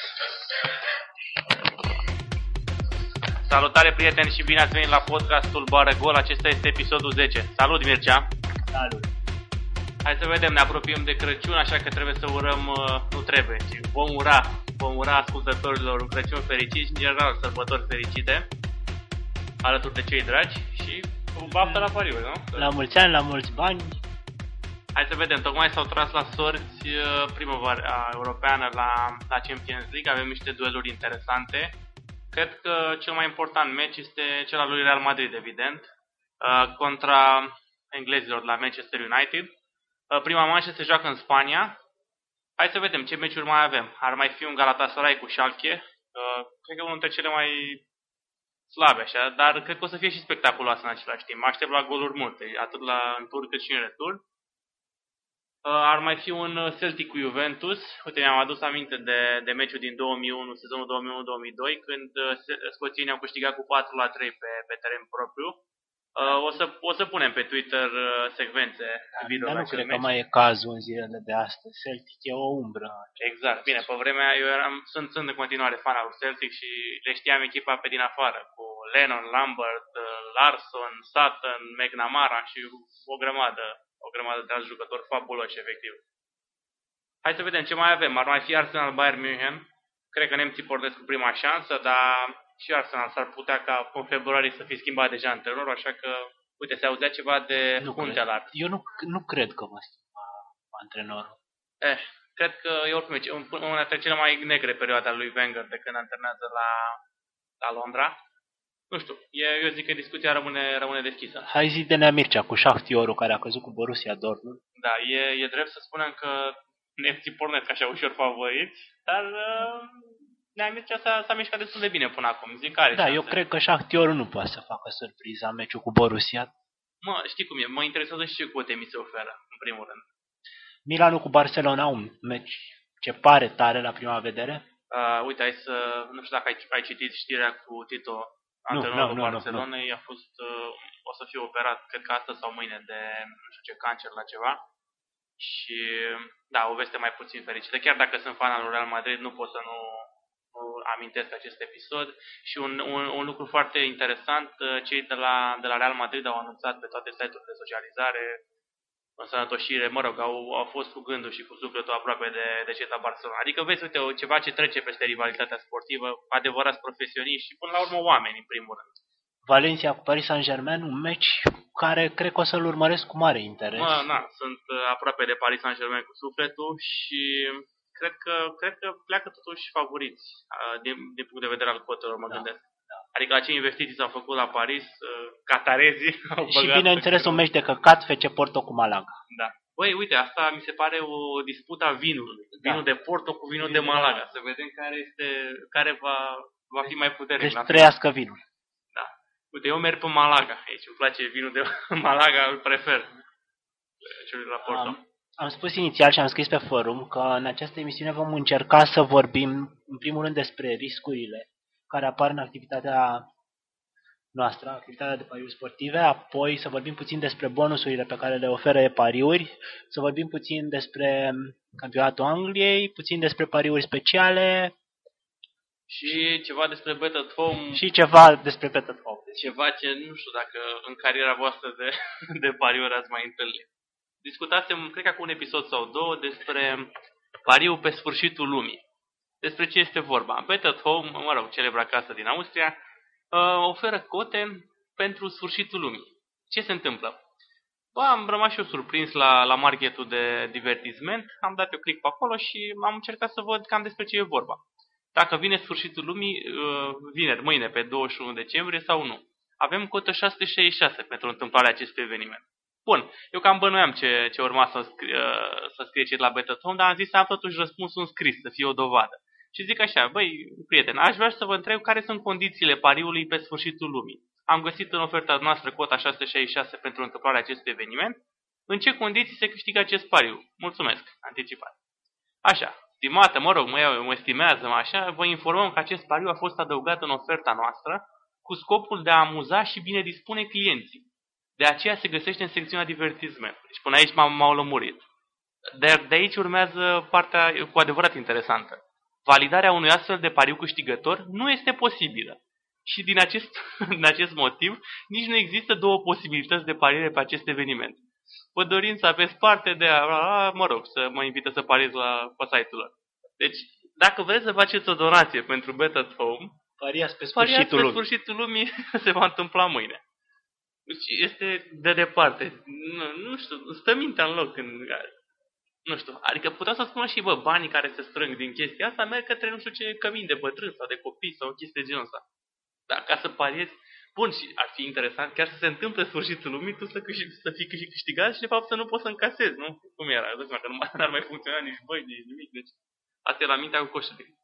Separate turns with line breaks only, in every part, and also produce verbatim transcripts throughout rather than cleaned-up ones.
Salutare prieteni și bine ați venit la podcastul Bară Gol. Acesta este episodul zece. Salut Mircea!
Salut!
Hai să vedem, ne apropiem de Crăciun, așa că trebuie să urăm, nu trebuie, ci vom ura, vom ura ascultătorilor un Crăciun fericit și în general sărbători fericite alături de cei dragi și cu baftă la pariuri, nu?
La mulți ani, la mulți bani.
Hai să vedem, tocmai s-au tras la sorți primăvara europeană la, la Champions League, avem niște dueluri interesante. Cred că cel mai important meci este cel al lui Real Madrid, evident, contra englezilor la Manchester United. Prima manșă se joacă în Spania. Hai să vedem ce meciuri mai avem. Ar mai fi un Galatasaray cu Schalke. Cred că unul dintre cele mai slabe, așa, dar cred că o să fie și spectaculoasă în același timp. Mă aștept la goluri multe, atât la în tur cât și în retur. Ar mai fi un Celtic cu Juventus. Uite, mi-am adus aminte de, de meciul din două mii unu, sezonul două mii unu două mii doi, când scoțienii au câștigat cu patru la trei pe, pe teren propriu. O să, o să punem pe Twitter secvențe video.
Dar nu cred că mai e cazul în zilele de astăzi. Celtic e o umbră.
Exact. Bine, pe vremea eu eram, sunt, sunt în continuare fan al Celtic și le știam echipa pe din afară, cu Lennon, Lambert, Larsson, Sutton, McNamara și o grămadă. O grămadă de alți jucători fabuloși, efectiv. Hai să vedem ce mai avem. Ar mai fi Arsenal Bayern München. Cred că nemții pornesc cu prima șansă, dar și Arsenal s-ar putea ca în februarie să fie schimbat deja antrenor, așa că, uite, se auzea ceva de Huntelaar.
Eu nu, nu cred că va schimba antrenorul.
Eh, cred că e oricum una dintre cele mai negre perioade a lui Wenger de când antrenează la, la Londra. Nu știu, eu zic că discuția rămâne, rămâne deschisă.
Hai zi de Nea Mircea cu Shakhtyorul care a căzut cu Borussia Dortmund.
Da, e, e drept să spunem că nemții pornesc așa ușor favoriți, dar uh, Nea Mircea s-a, s-a mișcat destul de bine până acum. Zic, are
da, șanse. Eu cred că Shakhtyorul nu poate să facă surpriza meciul cu Borussia.
Mă, știi cum e, mă interesează și ce cote mi se oferă, în primul rând.
Milanul cu Barcelona, un meci ce pare tare la prima vedere.
Uh, uite, hai să, nu știu dacă ai, ai citit știrea cu Tito. Antrenorul Barcelonei a fost, uh, o să fie operat, cred că astăzi sau mâine, de nu știu ce, cancer la ceva. Și, da, o veste mai puțin fericită. Chiar dacă sunt fan al Real Madrid, nu pot să nu, nu amintesc acest episod. Și un, un, un lucru foarte interesant, cei de la, de la Real Madrid au anunțat pe toate site-urile de socializare, însănătoșire, mă rog, au, au fost cu gândul și cu sufletul aproape de, de cei de la Barcelona. Adică vezi, uite, ceva ce trece peste rivalitatea sportivă, adevărați profesioniști și până la urmă oameni, în primul rând.
Valencia cu Paris Saint-Germain, un meci care cred că o să-l urmăresc cu mare interes.
Mă, na, sunt aproape de Paris Saint-Germain cu sufletul și cred că, cred că pleacă totuși favoriți din, din punct de vedere al cotelor, mă da. gândesc. Adică la ce investiții s-au făcut la Paris, catarezii au băgat.
Și bineînțeles un meci de căcat, F C Porto cu Malaga.
Da. Băi, uite, asta mi se pare o dispută a vinului. Vinul da. de Porto cu vinul, vinul de Malaga. Malaga. Să vedem care este, care va, va fi mai puternic.
Deci trăiască vinul.
Da. Uite, eu merg pe Malaga. Aici îmi place vinul de Malaga, îl prefer. Celui la Porto.
Am, am spus inițial și am scris pe forum că în această emisiune vom încerca să vorbim, în primul rând, despre riscurile care apar în activitatea noastră, activitatea de pariuri sportive, apoi să vorbim puțin despre bonusurile pe care le oferă e-pariuri, să vorbim puțin despre campionatul Angliei, puțin despre pariuri speciale
și ceva despre Bet at Home.
Și ceva despre Bet at Home.
Ceva ce nu știu dacă în cariera voastră de, de pariuri ați mai întâlnit. Discutasem, cred că cu un episod sau două, despre pariul pe sfârșitul lumii. Despre ce este vorba? Bet at Home, mă rog, celebra casă din Austria, oferă cote pentru sfârșitul lumii. Ce se întâmplă? Bă, am rămas și eu surprins la, la marketul de divertisment, am dat eu click pe acolo și am încercat să văd cam despre ce e vorba. Dacă vine sfârșitul lumii, vineri, mâine, pe douăzeci și unu decembrie sau nu. Avem cotă șase sute șaizeci și șase pentru întâmplarea acestui eveniment. Bun, eu cam bănuiam ce, ce urma să scrie, să scrie cei de la Bet at Home, dar am zis să am totuși răspunsul scris, să fie o dovadă. Și zic așa, băi, prieten, aș vrea să vă întreb care sunt condițiile pariului pe sfârșitul lumii. Am găsit în oferta noastră cota șase sute șaizeci și șase pentru întâmplarea acestui eveniment. În ce condiții se câștigă acest pariu? Mulțumesc, anticipat. Așa, stimată, mă rog, mă, mă estimează, mă așa, vă informăm că acest pariu a fost adăugat în oferta noastră cu scopul de a amuza și bine dispune clienții. De aceea se găsește în secțiunea divertisment. Deci până aici m-au lămurit. Dar de aici urmează partea cu adevărat interesantă. validarea unui astfel de pariu câștigător nu este posibilă. Și din acest, din acest motiv, nici nu există două posibilități de pariere pe acest eveniment. Vă dorind să aveți parte de a, a, mă rog, să mă invită să pariez la pe site-ul lor. Deci, dacă vreți să faceți o donație pentru Bet at Home,
pariați pe
sfârșitul,
sfârșitul,
pe
lumii.
sfârșitul lumii se va întâmpla mâine. Deci este de departe. Nu, nu știu, stă mintea în loc. În, nu știu, adică puteau să spună și, bă, banii care se strâng din chestia asta merg către nu știu ce cămin de bătrâni sau de copii sau o chestie de genul ăsta. Dar ca să pariezi, bun, și ar fi interesant chiar să se întâmple sfârșitul lumii, tu să, câștig, să fii câștigat și de fapt să nu poți să încasezi, nu? Cum era? Dă seama că nu ar mai funcționa nici băi, nici nimic. Deci asta e la mintea cu coșul de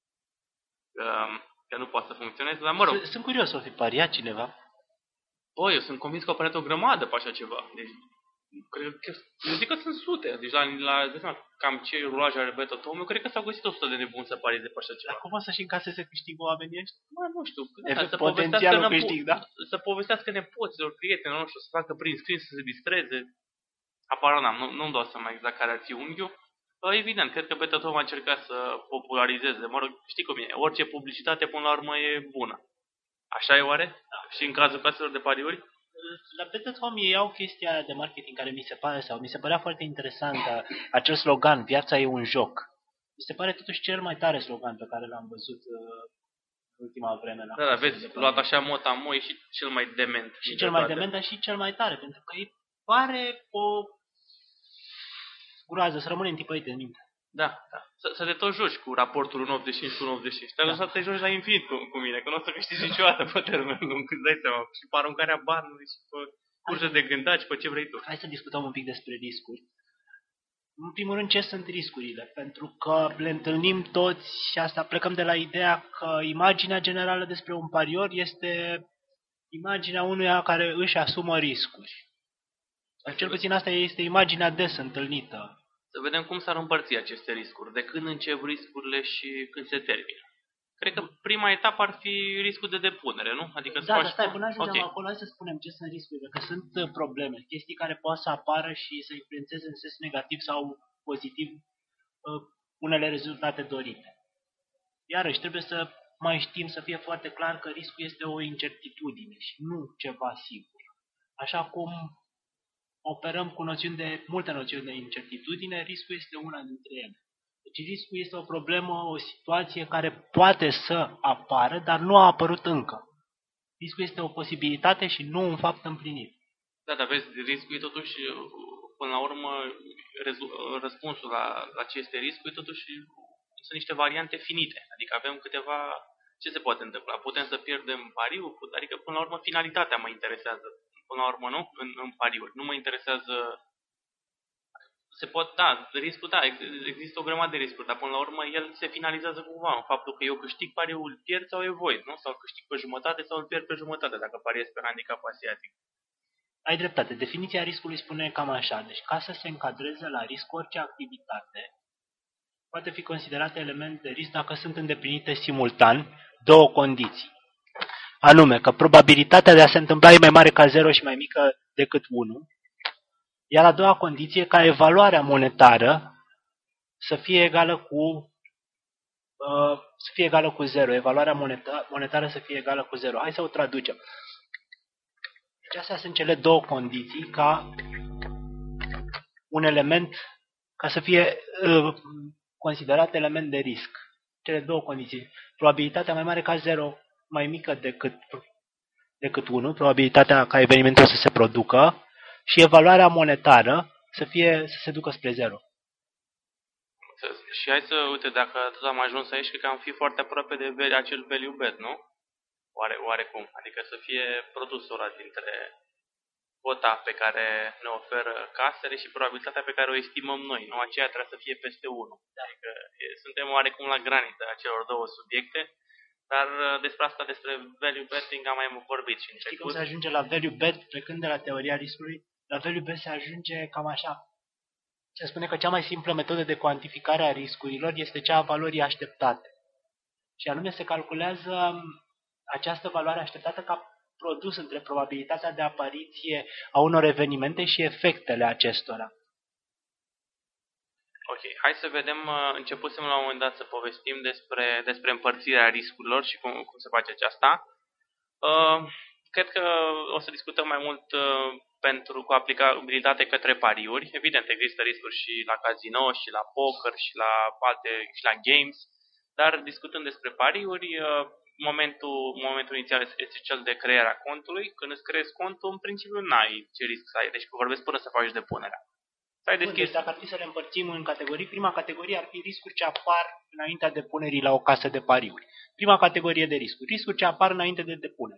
că, că nu poate să funcționeze, dar mă rog.
Sunt curios, o fi pariat cineva?
Bă, eu sunt convins că au pariat o grămadă pe așa ceva. Deci, cred că, eu zic că sunt sute. Deci la, la de seama, cam ce rulaj are Bet at Home, eu cred că s-au găsit o sută de nebuni să parieze pe așa ceva.
Dar cum o să-și încaseze câștigul oamenii ăștia?
Bă, nu știu.
E
Să
potențialul
povestească,
câștig, da?
Să povestească nepoților, prieteni, nu știu, să facă prin screen, să se distreze. Apar, n-am, nu, nu-mi dau seama exact care ar fi unghiul. Evident, cred că Bet at Home a încercat să popularizeze. Mă rog, știi cum e, orice publicitate până la urmă e bună. Așa e oare? Da. Și în cazul caselor de pariuri?
La Bet at Home ei au chestia de marketing care mi se pare, sau mi se părea foarte interesantă, acel slogan, viața e un joc. Mi se pare totuși cel mai tare slogan pe care l-am văzut uh, în ultima vreme. La
da, da, vezi, luat așa mot-a-moi și cel mai dement.
Și cel mai dement, dar și cel mai tare, pentru că îi pare o groază să rămâne întipărit în minte.
Da, da. Să, să te tot joci cu raportul unu optzeci și cinci și unu optzeci și cinci. Te-ai lăsat să te joci la infinit cu, cu mine, că nu o să câștigi niciodată pe termen lung, îți dai seama. Și pe aruncarea banului și pe curse de gândaci, pe ce vrei tu.
Hai să discutăm un pic despre riscuri. În primul rând, ce sunt riscurile? Pentru că le întâlnim toți și asta plecăm de la ideea că imaginea generală despre un parior este imaginea unuia care își asumă riscuri. Cel puțin asta este imaginea des întâlnită.
Să vedem cum s-ar împărți aceste riscuri, de când încep riscurile și când se termină. Cred că prima etapă ar fi riscul de depunere, nu? Adică
da, dar stai, până ajungem
okay.
acolo, hai să spunem ce sunt riscurile, că sunt probleme, chestii care pot să apară și să influențeze în sens negativ sau pozitiv unele rezultate dorite. Iarăși, trebuie să mai știm, să fie foarte clar că riscul este o incertitudine și nu ceva sigur. Așa cum operăm cu noțiuni de, multe noțiuni de incertitudine, riscul este una dintre ele. Deci riscul este o problemă, o situație care poate să apară, dar nu a apărut încă. Riscul este o posibilitate și nu un fapt împlinit.
Da, dar vezi, riscul e totuși, până la urmă, răspunsul la, la ce este riscul e totuși, sunt niște variante finite. Adică avem câteva, ce se poate întâmpla? Putem să pierdem pariul, adică până la urmă finalitatea mă interesează. Până la urmă, nu? În, în pariuri. Nu mă interesează... Se pot, da, riscul, da, există o grămadă de riscuri, dar până la urmă el se finalizează cumva în faptul că eu câștig pariul, îl pierd sau evoi, nu? Sau câștig pe jumătate sau îl pierd pe jumătate dacă pariez pe handicap asiatic.
Ai dreptate. Definiția riscului spune cam așa. Deci ca să se încadreze la risc orice activitate, poate fi considerat element de risc dacă sunt îndeplinite simultan două condiții. Anume, că probabilitatea de a se întâmpla e mai mare ca zero și mai mică decât unu. Iar a doua condiție, ca evaluarea monetară să fie egală cu uh, să fie egală cu zero. Evaluarea monetară, monetară să fie egală cu zero. Hai să o traducem. Deci astea sunt cele două condiții ca un element, ca să fie uh, considerat element de risc. Cele două condiții. Probabilitatea mai mare ca zero, mai mică decât, decât unu, probabilitatea ca evenimentul să se producă, și evaluarea monetară să fie să se ducă spre zero.
Și hai să, uite, dacă tot am ajuns aici, cred că am fi foarte aproape de acel value bet, nu? Oare, oarecum. Adică să fie produsul ăla dintre cota pe care ne oferă casele și probabilitatea pe care o estimăm noi. Nu? Aceea trebuie să fie peste unu. Adică e, suntem oarecum la granița acelor două subiecte, dar despre asta, despre value betting, am mai vorbit și în trecut.
Știi cum se ajunge la value bet, plecând de la teoria riscului? La value bet se ajunge cam așa. Se spune că cea mai simplă metodă de cuantificare a riscurilor este cea a valorii așteptate. Și anume se calculează această valoare așteptată ca produs între probabilitatea de apariție a unor evenimente și efectele acestora.
Ok, hai să vedem, începusem la un moment dat să povestim despre, despre împărțirea riscurilor și cum, cum se face aceasta. Uh, cred că o să discutăm mai mult uh, pentru, cu aplicabilitate către pariuri. Evident, există riscuri și la casino, și la poker, și la alte, și la games, dar discutând despre pariuri, uh, momentul, momentul inițial este cel de crearea contului. Când îți creezi contul, în principiu n-ai ce risc să ai, deci vorbesc până să faci depunerea.
Bun, deci dacă ar fi să le împărțim în categorii, prima categorie ar fi riscuri ce apar înaintea depunerii la o casă de pariuri. Prima categorie de riscuri, riscuri ce apar înainte de depunere.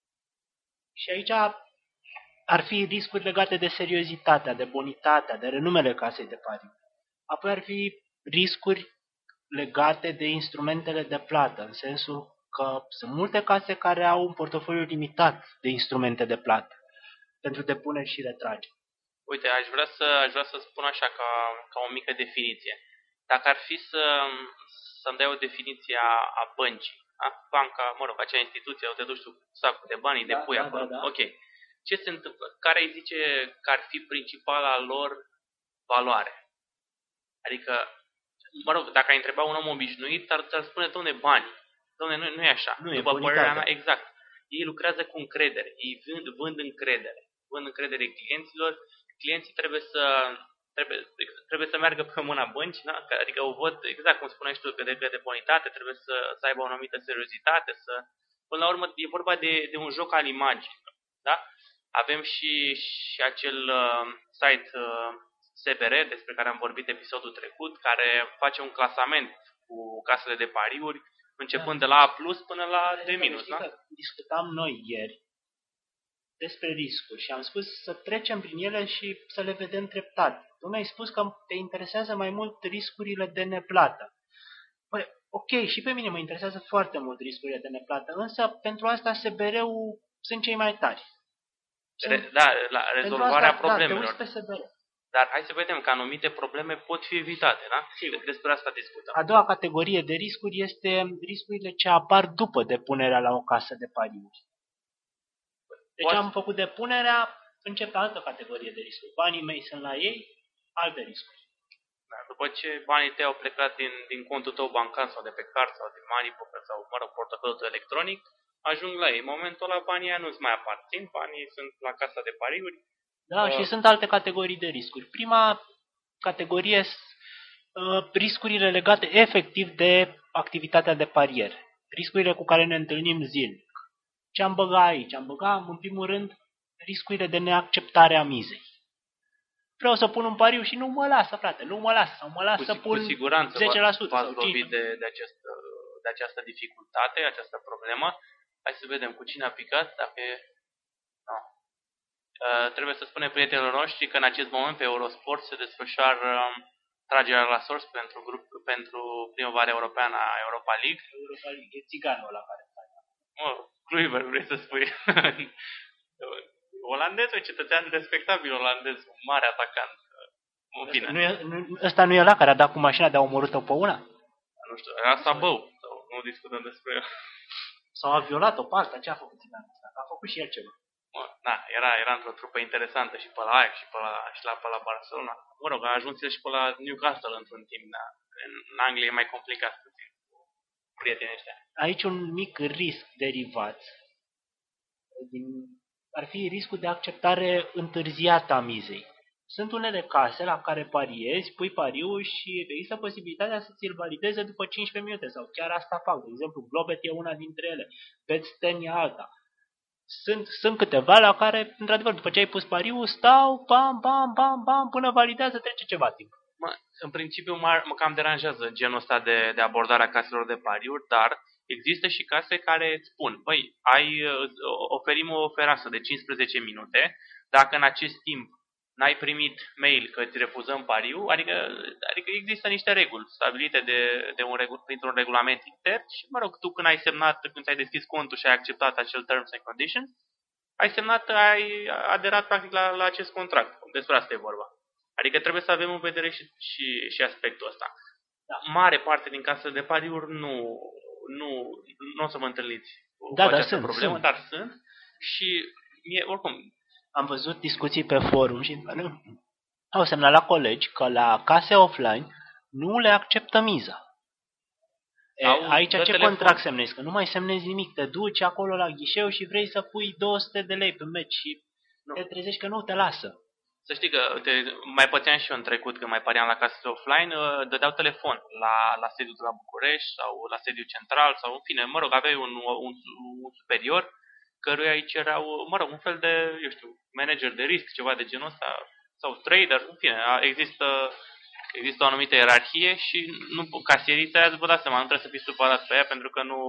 Și aici ar fi riscuri legate de seriozitatea, de bonitatea, de renumele casei de pariuri. Apoi ar fi riscuri legate de instrumentele de plată, în sensul că sunt multe case care au un portofoliu limitat de instrumente de plată pentru depuneri și retrageri.
Uite, aș vrea să, aș vrea să spun așa ca, ca o mică definiție. Dacă ar fi să, să-mi dai o definiție a, a băncii, a? Banca, mă rog, acea instituție, o te duci tu sacul de bani,
da,
depui
da,
acolo.
Da, da.
Ok. Ce se întâmplă? Care îi zice că ar fi principala lor valoare? Adică, mă rog, dacă ai întreba un om obișnuit, ar, ar spune, domne, bani. Domne, nu, nu e așa.
Nu
După
e
părerea mea, exact. Ei lucrează cu încredere. Ei vând, vând încredere. Vând încredere clienților. Clienții trebuie să trebuie, trebuie să meargă pe mâna băncii, da? Adică o văd exact cum spuneai tu, că de, de bonitate, trebuie să, să aibă o anumită seriozitate, să... Până la urmă e vorba de, de un joc al imaginii, da? Avem și, și acel uh, site uh, S B R, despre care am vorbit episodul trecut, care face un clasament cu casele de pariuri, începând da. de la A plus până la D minus, da?
Discutam noi ieri despre riscuri și am spus să trecem prin ele și să le vedem treptat. Tu mi-ai spus că te interesează mai mult riscurile de neplată. Păi, ok, și pe mine mă interesează foarte mult riscurile de neplată, însă pentru asta S B R-ul sunt cei mai tari.
Re, da, la rezolvarea asta, problemelor.
Da, te uiți pe S B R.
Dar hai să vedem că anumite probleme pot fi evitate, da? Sigur. Despre asta discutăm.
A doua categorie de riscuri este riscurile ce apar după depunerea la o casă de pariuri. Deci Poți... am făcut depunerea, încep altă categorie de riscuri. Banii mei sunt la ei, alte riscuri.
Da, după ce banii tăi au plecat din, din contul tău bancar sau de pe card sau din Moneypoker sau, mă rog, portofelul tău electronic, ajung la ei. În momentul ăla banii aia nu-ți mai aparțin, banii sunt la casa de pariuri.
Da, uh... și sunt alte categorii de riscuri. Prima categorie uh, riscurile legate efectiv de activitatea de parier. Riscurile cu care ne întâlnim zilnic. Ce am băgat aici? Am băgat, în primul rând, riscurile de neacceptare a mizei. Vreau să pun un pariu și nu mă lasă, frate, nu mă lasă, sau mă lasă să pun
cu siguranță
zece la sută
v-ați lovit de, de, acest, de această dificultate, această problemă. Hai să vedem cu cine a picat, dacă e... No. Uh, trebuie să spunem prietenilor noștri că în acest moment pe Eurosport se desfășoară uh, tragerea la sorți pentru, grup, pentru primăvara europeană a Europa League.
Europa League, e țiganul ăla care
Mă, Kluivert, vrei să spui? Olandez, un cetățean respectabil olandez, un mare atacant. În fine.
Nu e, nu, ăsta nu e ăla care a dat cu mașina de a omorât-o pe una?
Nu știu, era Sabău. Sau nu discutăm despre el.
Sau a violat-o pe alta, ce a făcut țiganul ăsta? A făcut și el ceva.
Mă, da, era, era într-o trupă interesantă și pe la Ajax și pe la, și la, pe la Barcelona. Mă rog, a ajuns și pe la Newcastle într-un timp, da. În, în Anglia e mai complicat puțin cu prietenii ăștia.
Aici un mic risc derivat din, ar fi riscul de acceptare întârziată a mizei. Sunt unele case la care pariezi, pui pariul și există posibilitatea să ți-l valideze după cincisprezece minute sau chiar asta fac. De exemplu, Globet e una dintre ele, Betsten e alta. Sunt, sunt câteva la care, într-adevăr, după ce ai pus pariul, stau, bam, bam, bam, bam, până validează, trece ceva timp.
Mă, în principiu mă, mă cam deranjează genul ăsta de, de abordare a caselor de pariuri, dar există și case care îți spun, băi, ai, oferim o fereastră de cincisprezece minute, dacă în acest timp n-ai primit mail că îți refuzăm pariul, adică, adică există niște reguli stabilite de, de un regul, printr-un regulament intern și, mă rog, tu când ai semnat, când ai deschis contul și ai acceptat acel terms and conditions, ai semnat, ai aderat practic la, la acest contract. Despre asta e vorba. Adică trebuie să avem în vedere și, și, și aspectul ăsta. Da. Mare parte din casele de pariuri nu, nu, nu o să vă întâlniți cu
da,
această
da, sunt,
problemă,
sunt.
dar sunt și mie, oricum...
Am văzut discuții pe forum și au semnat la colegi că la case offline nu le acceptă miza. E, aici ce telefon. Contract semnezi? Că nu mai semnezi nimic. Te duci acolo la ghișeu și vrei să pui două sute de lei pe meci și nu. Te trezești că nu te lasă.
Să știi că te, mai pățeam și eu în trecut, când mai păream la casele offline, dădeau telefon la, la sediul de la București sau la sediul central sau în fine, mă rog, aveai un, un, un superior căruia aici erau, mă rog, un fel de, eu știu, manager de risc, ceva de genul ăsta, sau trader, în fine, există, există o anumită ierarhie și nu, casierița aia, vă dați seama, nu trebuie să fii supărat pe ea pentru că nu,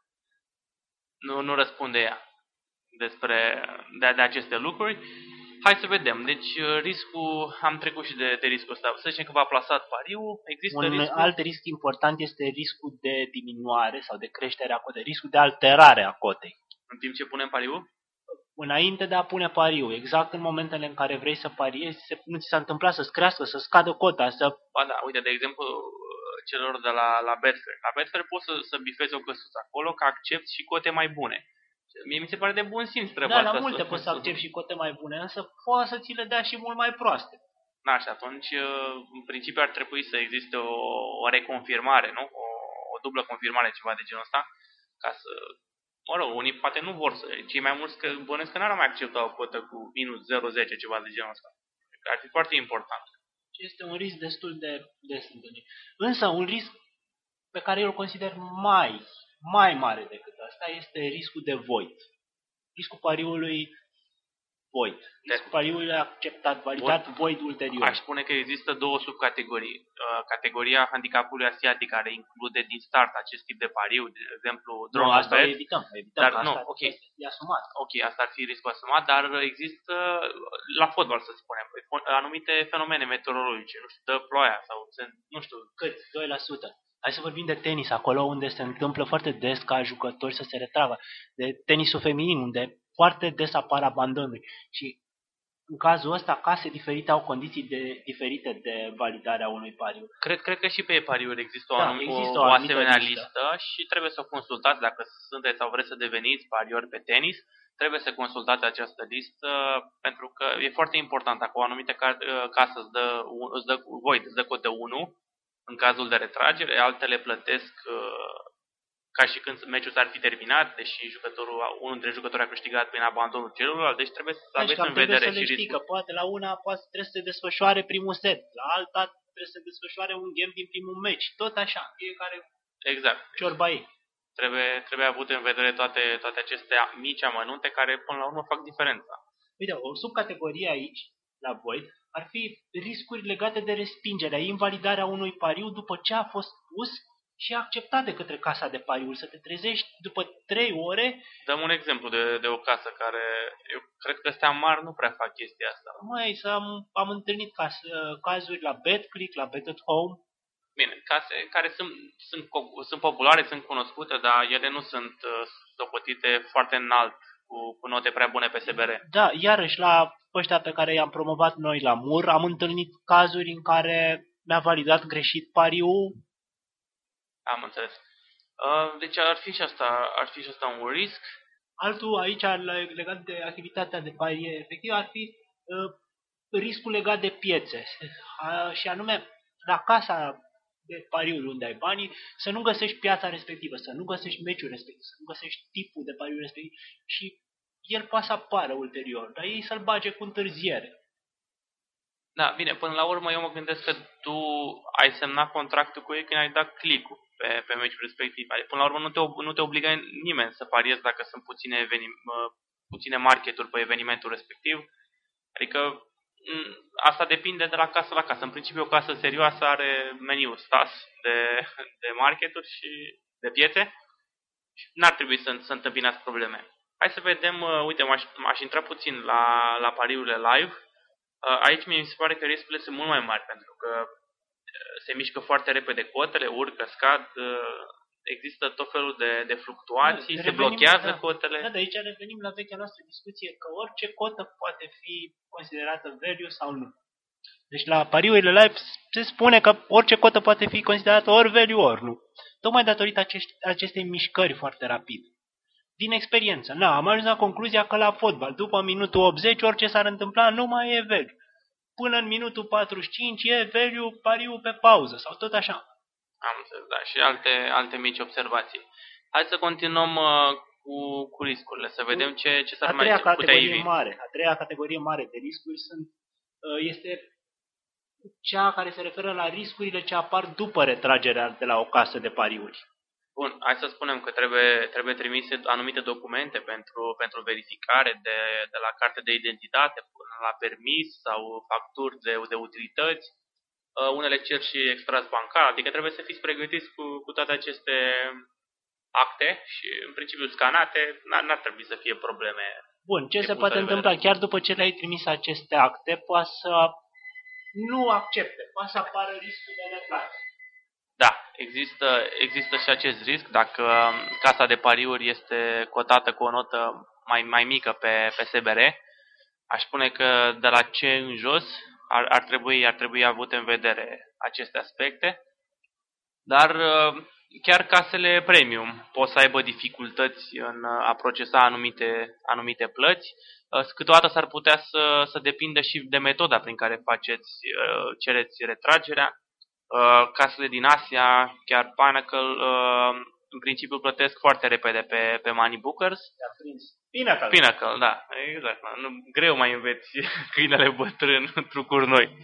nu, nu răspunde ea despre de, de aceste lucruri. Hai să vedem. Deci riscul, am trecut și de, de riscul ăsta. Să zicem că v-a plasat pariul, există
un
riscul...
alt risc important este riscul de diminuare sau de creștere a cotei, riscul de alterare a cotei.
În timp ce punem pariul?
Înainte de a pune pariul, exact în momentele în care vrei să pariezi, se, nu ți s-a întâmplat să-ți crească, să scadă cota, să...
Ba da, uite, de exemplu, celor de la, la Betfair. La Betfair poți să, să bifezi o căsuță acolo, că accepti și cote mai bune. Mie mi se pare de bun simț treaba
asta.
Da,
la multe să, poți să accepti și cote mai bune, însă poate să ți le dea și mult mai proaste.
Da, și atunci, în principiu, ar trebui să existe o, o reconfirmare, nu? O, o dublă confirmare, ceva de genul ăsta, ca să... Mă rog, unii poate nu vor să... Cei mai mulți că bănesc că n-ar mai accepta o cotă cu minus zero virgulă zece, ceva de genul ăsta. Ar fi foarte important.
Este un risc destul de des întâlnit. Însă, un risc pe care eu îl consider mai, mai mare decât asta este riscul de void. Riscul pariului void. Riscul pariului acceptat, validat, void, void ulterior.
Aș spune că există două subcategorii. Categoria handicapului asiatic, care include din start acest tip de pariu, de exemplu,
drone no, asta bet, evităm, evităm.
Dar
asta
nu, ok.
E asumat.
Ok, asta ar fi riscul asumat, dar există la fotbal, să spunem, anumite fenomene meteorologice, nu știu, dă ploaia sau, nu știu.
Cât? doi la sută. Hai să vorbim de tenis, acolo unde se întâmplă foarte des ca jucători să se retragă. De tenisul feminin, unde foarte des apar abandonuri. Și în cazul ăsta, case diferite au condiții de, diferite de validarea unui pariu.
Cred, cred că și pe pariuri există o,
da,
anum,
există
o,
o
asemenea
listă.
listă și trebuie să o consultați dacă sunteți sau vreți să deveniți pariori pe tenis. Trebuie să consultați această listă pentru că e foarte important. Dacă o anumită casă îți dă, îți dă void, îți dă cod de unu în cazul de retragere, altele plătesc ca și când meciul s-ar fi terminat, deși jucătorul, unul dintre jucători a câștigat prin abandonul celuilalt, deci trebuie să deci aveți în vedere și riscul.
Că poate la una poate trebuie să se desfășoare primul set, la alta trebuie să se desfășoare un game din primul meci, tot așa, fiecare
exact.
ciorba ei.
Trebuie, trebuie avut în vedere toate, toate aceste mici amănunte care până la urmă fac diferența.
Uite, o subcategorie aici, la void, ar fi riscuri legate de respingerea, invalidarea unui pariu după ce a fost pus și acceptat de către casa de pariuri. Să te trezești după trei ore...
Dăm un exemplu de, de o casă care... Eu cred că astea mari nu prea fac chestia asta.
Măi, am, am întâlnit caz, cazuri la BetClick, la Bet at Home.
Bine, case care sunt, sunt, sunt populare, sunt cunoscute, dar ele nu sunt socotite foarte înalt, cu, cu note prea bune pe S B R.
Da, iarăși la ăștia pe care i-am promovat noi la Mur, am întâlnit cazuri în care mi-a validat greșit pariul.
Am înțeles. Uh, deci ar fi și asta, ar fi și asta un risc.
Altul aici legat de activitatea de pari efectiv ar fi uh, riscul legat de piețe. Uh, și anume, la casa de pariuri unde ai banii, să nu găsești piața respectivă, să nu găsești meciul respectiv, să nu găsești tipul de pariuri respectiv și el poate să apară ulterior, dar ei să-l bage cu întârziere.
Da, bine, până la urmă eu mă gândesc că tu ai semnat contractul cu ei când ai dat click-ul pe, pe meciul respectiv. Adică, până la urmă nu te, nu te obligă nimeni să pariezi dacă sunt puține, evenim, puține marketuri pe evenimentul respectiv. Adică asta depinde de la casă la casă. În principiu o casă serioasă are meniul stas de, de marketuri și de piețe și n-ar trebui să, să întâmpinați probleme. Hai să vedem, uite, m-aș, m-aș intra puțin la, la pariurile live. Aici mi se pare că riscurile sunt mult mai mari, pentru că se mișcă foarte repede cotele, urcă, scad, există tot felul de, de fluctuații, da, se revenim, blochează
da,
cotele.
Da, de aici revenim la vechea noastră discuție că orice cotă poate fi considerată value sau nu. Deci la pariurile live se spune că orice cotă poate fi considerată ori value, ori nu. Tocmai datorită acești, acestei mișcări foarte rapide. Din experiență, na, am ajuns la concluzia că la fotbal, după minutul optzeci, orice s-ar întâmpla, nu mai e value. până în minutul patruzeci și cinci e value pariu pe pauză sau tot așa.
Am înțeles, da, și alte, alte mici observații. Hai să continuăm uh, cu, cu riscurile, să vedem ce, ce s-ar mai putea
categorie
ivi.
mare, a treia categorie mare de riscuri sunt, este cea care se referă la riscurile ce apar după retragerea de la o casă de pariuri.
Bun, hai să spunem că trebuie, trebuie trimise anumite documente pentru, pentru verificare de, de la carte de identitate până la permis sau facturi de, de utilități. Uh, unele cer și extras bancar, adică trebuie să fiți pregătiți cu, cu toate aceste acte și în principiu scanate, n-ar trebui să fie probleme.
Bun, ce se poate întâmpla chiar după ce le-ai trimis aceste acte, poate să nu accepte, poate să apară riscul de neplată.
Da, există, există și acest risc dacă casa de pariuri este cotată cu o notă mai, mai mică pe, pe S B R. Aș spune că de la C în jos ar, ar, trebui, ar trebui avut în vedere aceste aspecte, dar chiar casele premium pot să aibă dificultăți în a procesa anumite, anumite plăți. Câteodată s-ar putea să, să depindă și de metoda prin care faceți, cereți retragerea. Casele din Asia, chiar Pinnacle, în principiu plătesc foarte repede pe, pe Money Bookers.
Pinnacle.
Pinnacle, da, exact. Nu, greu mai înveți câinele bătrân trucuri noi.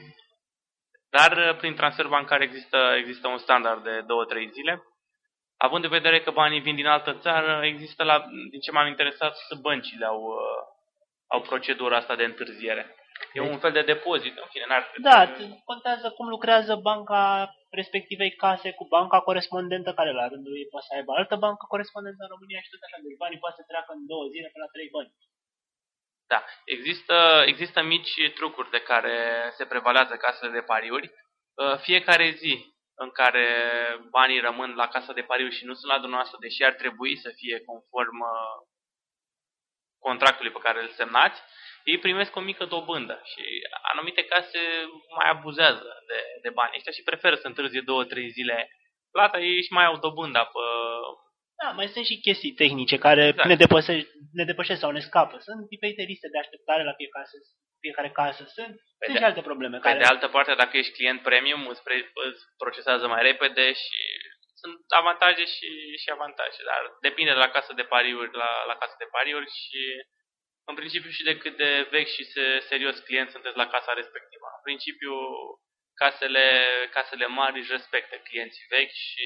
Dar prin transfer bancar există, există un standard de două trei zile. Având în vedere că banii vin din altă țară, există, la, din ce m-am interesat, băncile au, au procedura asta de întârziere. E un fel de depozit, în fine, n-ar trebui.
Da, contează cum lucrează banca respectivei case cu banca corespondentă, care la rândul ei poate să aibă altă bancă corespondentă în România și tot așa. Deci banii poate să treacă în două zile pe la trei bani.
Da, există, există mici trucuri de care se prevalează casele de pariuri. Fiecare zi în care banii rămân la casa de pariuri și nu sunt la dumneavoastră, deși ar trebui să fie conform contractului pe care îl semnați, ei primesc o mică dobândă și anumite case mai abuzează de, de bani ăștia și preferă să întârzie două trei zile plata, ei își mai au dobânda pe...
Da, mai sunt și chestii tehnice care exact. ne, depășesc, ne depășesc sau ne scapă. Sunt diferite liste de așteptare la fiecare, fiecare casă. Sunt,
pe
sunt
de,
și alte probleme.
Pe
care...
de altă parte, dacă ești client premium, îți, pre, îți procesează mai repede și sunt avantaje și, și avantaje. Dar depinde de la casă de pariuri la, la casă de pariuri și în principiu și de cât de vechi și serios client sunteți la casa respectivă. În principiu, casele, casele mari își respectă clienții vechi și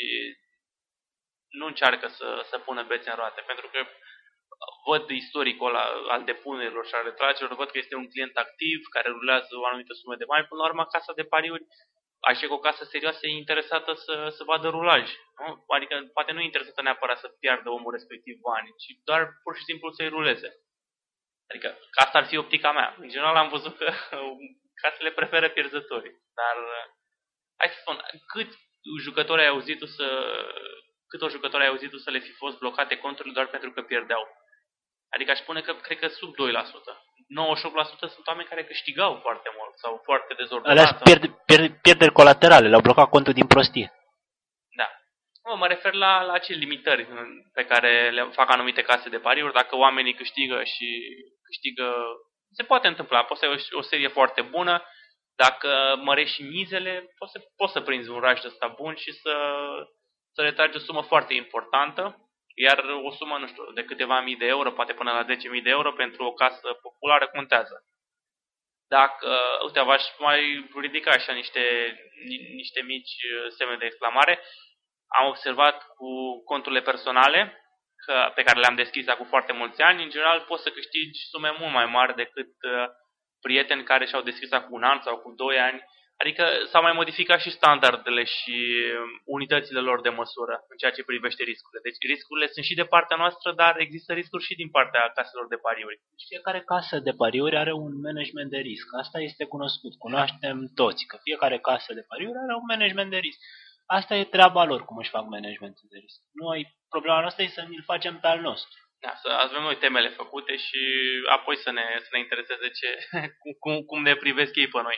nu încearcă să, să pună bețe în roate, pentru că văd istoricul al depunerilor și al retragerilor, văd că este un client activ, care rulează o anumită sumă de bani. Până la urmă, casa de pariuri, așa că o casă serioasă e interesată să, să vadă rulaj. Nu? Adică poate nu e interesată neapărat să piardă omul respectiv bani, ci doar pur și simplu să-i ruleze. Adică asta ar fi optica mea. În general am văzut că casele preferă pierzătorii. Dar hai să spun, cât jucători ai auzit tu să... cât o jucători ai auzit tu să le fi fost blocate conturile doar pentru că pierdeau. Adică aș spune că cred că sub doi la sută. nouăzeci și opt la sută sunt oameni care câștigau foarte mult sau foarte dezordonat.
Alea pierd, pierd, pierderi colaterale, le-au blocat contul din prostie.
Da. Mă, mă refer la, la acele limitări pe care le fac anumite case de pariuri. Dacă oamenii câștigă și câștigă... Se poate întâmpla, poți să ai o, o serie foarte bună. Dacă mărești și mizele, poți să, poți să prinzi un raj de ăsta bun și să... să retragi o sumă foarte importantă, iar o sumă, nu știu, de câteva mii de euro, poate până la zece mii de euro, pentru o casă populară contează. Dacă, uite, v-aș mai ridica așa niște, niște mici semne de exclamare, am observat cu conturile personale, că, pe care le-am deschis acum foarte mulți ani, în general poți să câștigi sume mult mai mari decât prieteni care și-au deschis acum un an sau cu doi ani. Adică s-au mai modificat și standardele și unitățile lor de măsură în ceea ce privește riscurile. Deci riscurile sunt și de partea noastră, dar există riscuri și din partea caselor de pariuri.
Fiecare casă de pariuri are un management de risc. Asta este cunoscut. Cunoaștem toți că fiecare casă de pariuri are un management de risc. Asta e treaba lor, cum își fac managementul de risc. Noi, problema noastră e să ne-l facem pe al nostru.
Da, să avem noi temele făcute și apoi să ne, să ne intereseze ce, cum, cum ne privesc ei pe noi.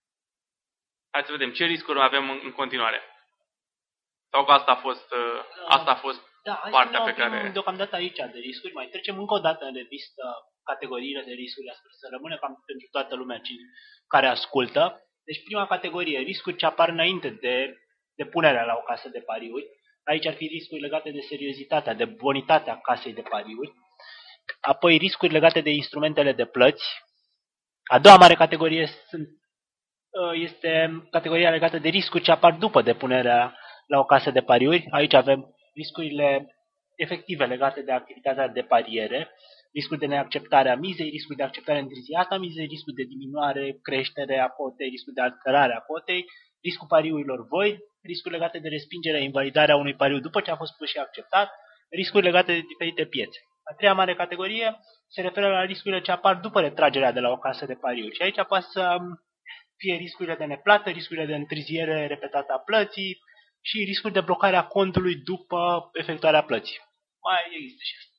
Hai să vedem ce riscuri avem în continuare. Sau că asta a fost, asta a fost
da,
partea pe care...
deocamdată aici de riscuri. Mai trecem încă o dată în revistă categoriile de riscuri, sper să rămână cam pentru toată lumea care ascultă. Deci prima categorie, riscuri ce apar înainte de depunerea la o casă de pariuri. Aici ar fi riscuri legate de seriozitatea, de bonitatea casei de pariuri. Apoi riscuri legate de instrumentele de plăți. A doua mare categorie sunt, este categoria legată de riscuri ce apar după depunerea la o casă de pariuri. Aici avem riscurile efective legate de activitatea de pariere, riscul de neacceptare a mizei, riscul de acceptare întârziată a mizei, riscul de diminuare, creștere a cotei, riscul de alterare a cotei, riscul pariurilor void, riscul legate de respingerea, invalidarea unui pariu după ce a fost pus și acceptat, riscuri legate de diferite piețe. A treia mare categorie se referă la riscurile ce apar după retragerea de la o casă de pariuri. Și aici poate să fie riscurile de neplată, riscurile de întârziere repetată a plății și riscul de blocare a contului după efectuarea plății. Mai există și asta.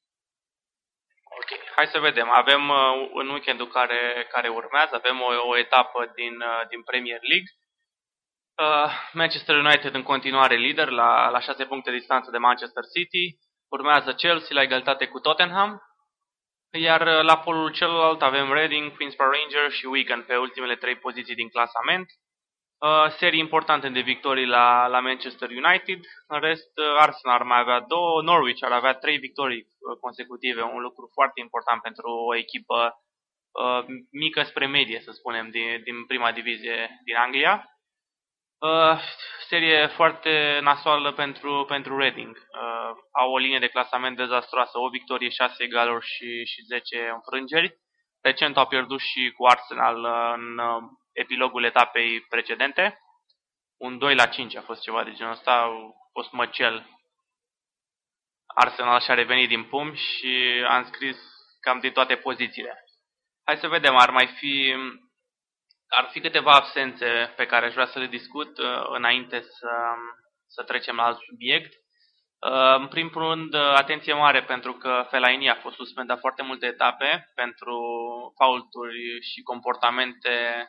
Ok, hai să vedem. Avem uh, în weekendul care, care urmează, avem o, o etapă din, uh, din Premier League. Uh, Manchester United în continuare lider la, la șase puncte distanță de Manchester City. Urmează Chelsea la egalitate cu Tottenham. Iar uh, la polul celălalt avem Reading, Queen's Park Rangers și Wigan pe ultimele trei poziții din clasament. Uh, serii importante de victorii la, la Manchester United. În rest, uh, Arsenal ar mai avea două, Norwich ar avea trei victorii uh, consecutive, un lucru foarte important pentru o echipă uh, mică spre medie, să spunem, din, din prima divizie din Anglia. Uh, serie foarte nasoală pentru, pentru Reading. Uh, au o linie de clasament dezastroasă, o victorie, șase egaluri și, și zece înfrângeri. Recent au pierdut și cu Arsenal în uh, epilogul etapei precedente. Un doi la cinci a fost ceva de genul ăsta, a fost măcel. Arsenal și-a revenit din pumn și a înscris cam din toate pozițiile. Hai să vedem, ar mai fi, ar fi câteva absențe pe care aș vrea să le discut uh, înainte să, să trecem la alt subiect. Uh, în primul rând, atenție mare pentru că Fellaini a fost suspendat foarte multe etape pentru faulturi și comportamente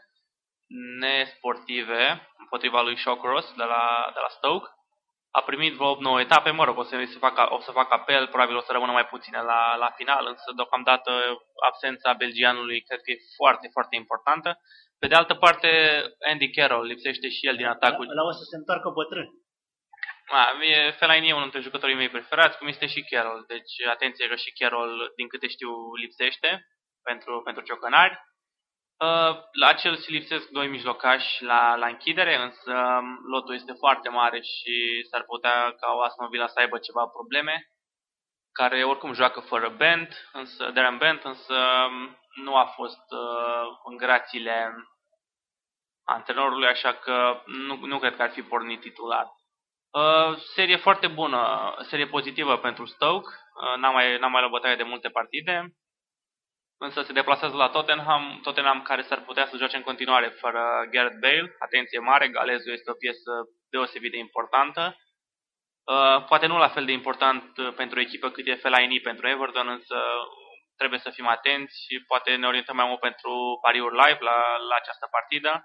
nesportive împotriva lui Shawcross de la, de la Stoke. A primit vreo opt nouă etape, mă rog, o să, se facă, o să facă apel, probabil o să rămână mai puține la, la final, însă deocamdată absența belgianului cred că e foarte, foarte importantă. Pe de altă parte, Andy Carroll lipsește și el din atacul.
La, la o să se întoarcă bătrân.
A, mie, Fellaini e unul dintre jucătorii mei preferați, cum este și Carroll, deci atenție că și Carroll, din câte știu, lipsește pentru, pentru ciocănari. Uh, la Chelsea lipsesc doi mijlocași la, la închidere, însă lotul este foarte mare și s-ar putea ca o Aston Villa să aibă ceva probleme, care oricum joacă fără Bent, însă, Darren Bent, însă nu a fost uh, în grațiile antrenorului, așa că nu, nu cred că ar fi pornit titular. Uh, serie foarte bună, serie pozitivă pentru Stoke, uh, n-a mai, n-a mai luat bătaie de multe partide. Însă se deplasează la Tottenham, Tottenham care s-ar putea să joace în continuare fără Gareth Bale. Atenție mare, galezul este o piesă deosebit de importantă. Uh, poate nu la fel de important pentru echipă cât e Fellaini pentru Everton, însă trebuie să fim atenți și poate ne orientăm mai mult pentru pariuri live la, la această partidă.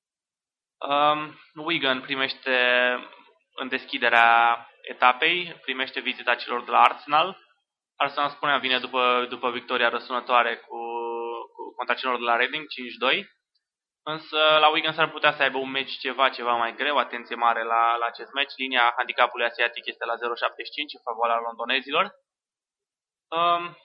Uh, Wigan primește în deschiderea etapei, primește vizita celor de la Arsenal. Arsenal, spuneam, vine după, după victoria răsunătoare cu, cu, contra celor de la Reading, cinci doi. Însă la Wigan s-ar putea să aibă un meci ceva, ceva mai greu. Atenție mare la, la acest meci. Linia handicapului asiatic este la zero virgulă șaptezeci și cinci în favoarea londonezilor. Um,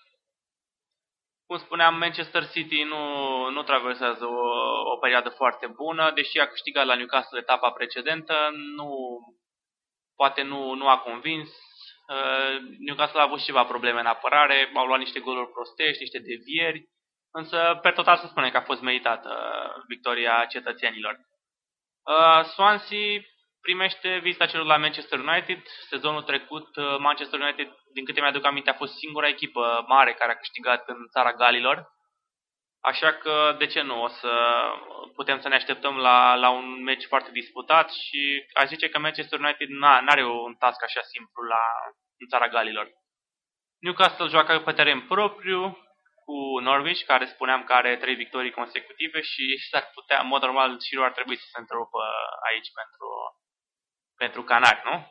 cum spuneam, Manchester City nu, nu traversează o, o perioadă foarte bună. Deși a câștigat la Newcastle etapa precedentă, nu, poate nu, nu a convins. Uh, Newcastle a avut ceva probleme în apărare, au luat niște goluri prostești, niște devieri, însă per total să spunem că a fost meritată victoria cetățenilor. Uh, Swansea primește vizita celor la Manchester United. Sezonul trecut Manchester United, din câte mi-aduc aminte, a fost singura echipă mare care a câștigat în țara Galilor. Așa că, de ce nu, o să putem să ne așteptăm la, la un meci foarte disputat și aș zice că Manchester United n-are un task așa simplu la, în țara Galilor. Newcastle joacă pe teren propriu cu Norwich, care spuneam că are trei victorii consecutive și s-ar putea, în mod normal, și ar trebui să se întrerupă aici pentru, pentru Canari, nu?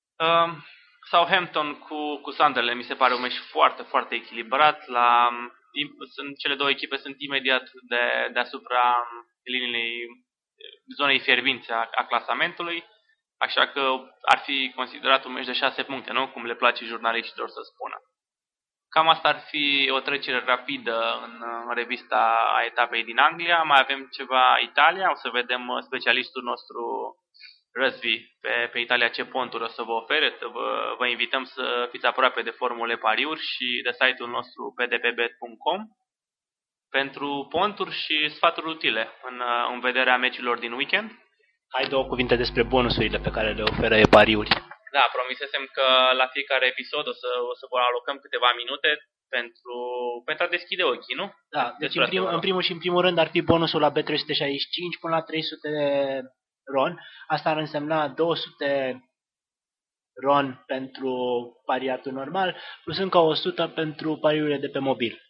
Uh, Southampton cu, cu Sunderland mi se pare un meci foarte, foarte echilibrat. La sunt, cele două echipe sunt imediat de, deasupra liniei zonei fierbinți a, a clasamentului, așa că ar fi considerat un meci de șase puncte, nu? Cum le place jurnaliștilor să spună. Cam asta ar fi o trecere rapidă în, în revista a etapei din Anglia. Mai avem ceva Italia, o să vedem specialistul nostru Răzvi pe, pe Italia ce ponturi o să vă ofere. Vă, vă invităm să fiți aproape de formule pariuri și de site-ul nostru p d p bet punct com pentru ponturi și sfaturi utile în, în vederea meciurilor din weekend.
Hai două cuvinte despre bonusurile pe care le oferă e-pariuri.
Da, promisesem că la fiecare episod o să, o să vă alocăm câteva minute pentru, pentru a deschide ochii, nu?
Da, deci în, prim, în primul și în primul rând ar fi bonusul la bet trei sute șaizeci și cinci până la trei sute ron. Asta ar însemna două sute ron pentru pariatul normal, plus încă o sută pentru pariurile de pe mobil.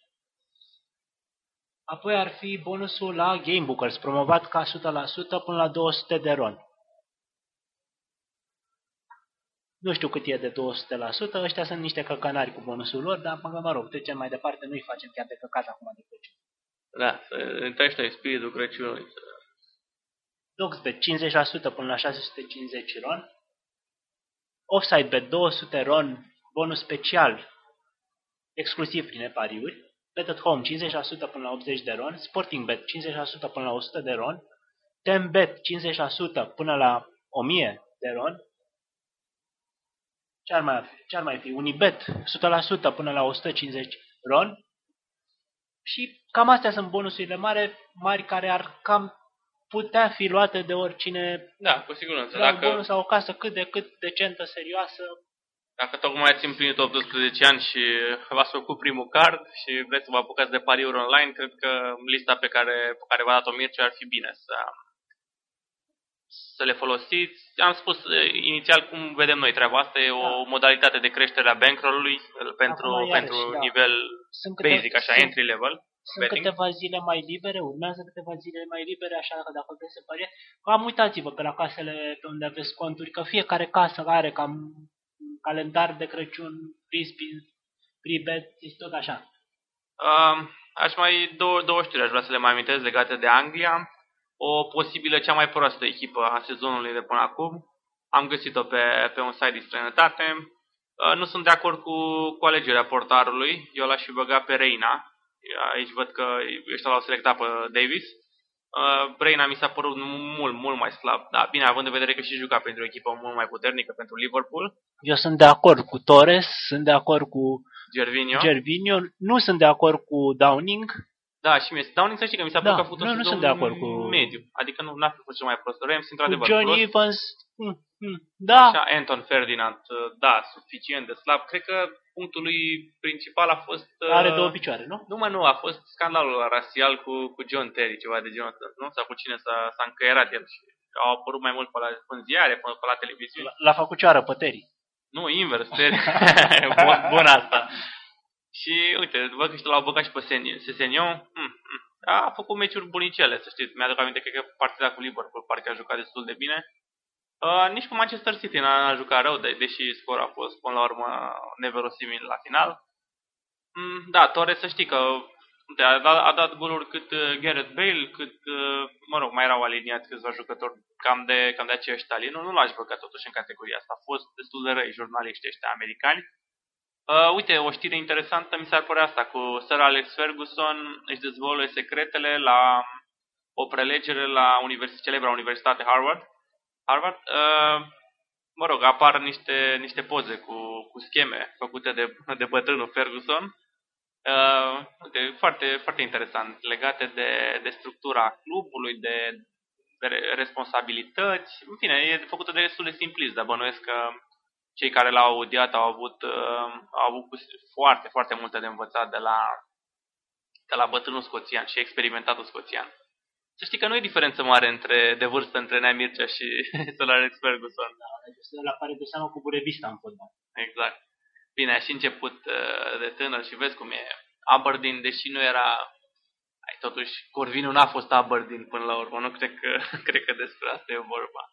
Apoi ar fi bonusul la Gamebookers, promovat ca o sută la sută până la două sute de ron. Nu știu cât e de două sute la sută, ăștia sunt niște căcănari cu bonusul lor, dar mă rog, trecem mai departe, nu-i facem chiar de căcat acum de Crăciun.
Da, să întrești noi spiritul Crăciunului.
Dogsbet cincizeci la sută până la șase sute cincizeci ron. Offsidebet două sute ron, bonus special, exclusiv prin e-pariuri. Bet at Home cincizeci la sută până la optzeci de ron. Sportingbet cincizeci la sută până la o sută de ron. Tembet cincizeci la sută până la o mie de ron. Ce ar mai fi? Ce ar mai fi? Unibet o sută la sută până la o sută cincizeci ron. Și cam astea sunt bonusurile mari, mari care ar cam putea fi luate de oricine.
Da, cu siguranță.
La dacă... un bonus sau o casă cât de cât decentă, serioasă.
Dacă tocmai ați împlinit optsprezece ani și v-ați făcut primul card și vreți să vă apucați de pariuri online, cred că lista pe care, pe care v-a dat-o Mircea ar fi bine să, să le folosiți. Am spus inițial cum vedem noi treaba asta, e o da. modalitate de creștere a bankroll-ului pentru, iarăși, pentru da. nivel sunt basic, câte, așa, sunt, entry level.
Sunt betting. Câteva zile mai libere, urmează câteva zile mai libere, așa că dacă vreți să pariați, cam uitați-vă pe la casele pe unde aveți conturi, că fiecare casă are cam calendar de Crăciun, free spin, free bet, este tot așa.
Uh, aș mai, două, două știri aș vrea să le mai amintesc legate de Anglia. O posibilă cea mai proastă echipă a sezonului de până acum. Am găsit-o pe, pe un site din străinătate. Uh, nu sunt de acord cu, cu alegerea portarului. Eu l-aș fi băgat pe Reina. Aici văd că ăștia l-au selectat pe Davis. Uh, Reina mi s-a părut mult, mult mai slab. Da, bine, având în vedere că și juca pentru o echipă mult mai puternică, pentru Liverpool.
Eu sunt de acord cu Torres, sunt de acord cu
Gervinho.
Gervinho. Nu sunt de acord cu Downing.
Da, și mie. Downing să știi că mi s-a părut
da,
că a făcut
nu,
un
nu sunt de acord cu
mediu. Adică nu a fost cel mai prost. Rams, într-adevăr,
Johnny
prost.
Evans, mm, mm, da.
Așa, Anton Ferdinand, da, suficient de slab. Cred că punctul lui principal a fost...
Are două picioare, nu?
Nu, mă, nu, a fost scandalul rasial cu, cu John Terry, ceva de genul ăsta, nu? Sau cu cine s-a, s-a încăierat el și au apărut mai mult pe la în ziare, pe, pe la televiziune.
L-a făcut cioară pe Terry.
Nu, invers, Terry. bun, bun asta. Și, uite, văd că l-au băgat și pe Sesenion. Mm, mm. A făcut meciuri bunicele, să știți. Mi-aduc aminte că e partida cu Liverpool, parcă a jucat destul de bine. Uh, nici cu Manchester City n-a jucat rău, de, deși scorul a fost, până la urmă, neverosimil la final. Mm, da, Torres, să știi că uite, a, dat, a dat goluri cât uh, Gareth Bale, cât, uh, mă rog, mai erau aliniați câțiva jucători cam de, cam de aceeași talie. Nu, nu l-aș băgat totuși în categoria asta. A fost destul de răi jurnaliști ăștia americani. Uh, uite, o știre interesantă mi s-ar părea asta, cu Sir Alex Ferguson își dezvăluie secretele la o prelegere la univers- celebra Universitate Harvard. Harvard, uh, mă rog, apar niște, niște poze cu, cu scheme făcute de, de bătrânul Ferguson. Uh, uite, foarte, foarte interesant, legate de, de structura clubului, de, de responsabilități. În fine, e făcută de destul de simplist, dar bănuiesc că cei care l-au audiat au avut, uh, au avut foarte, foarte multe de învățat de la, de la bătrânul scoțian și experimentatul scoțian. Să știi că nu e diferență mare între, de vârstă între Nea Mircea și Sir Alex Ferguson.
Da, deci la care de seamă cu burevista în fotbal.
Exact. Bine, a și început uh, de tânăr și vezi cum e. Aberdeen, deși nu era... Ai, totuși, Corvinu n-a fost Aberdeen până la urmă. Nu cred că, cred că despre asta e vorba.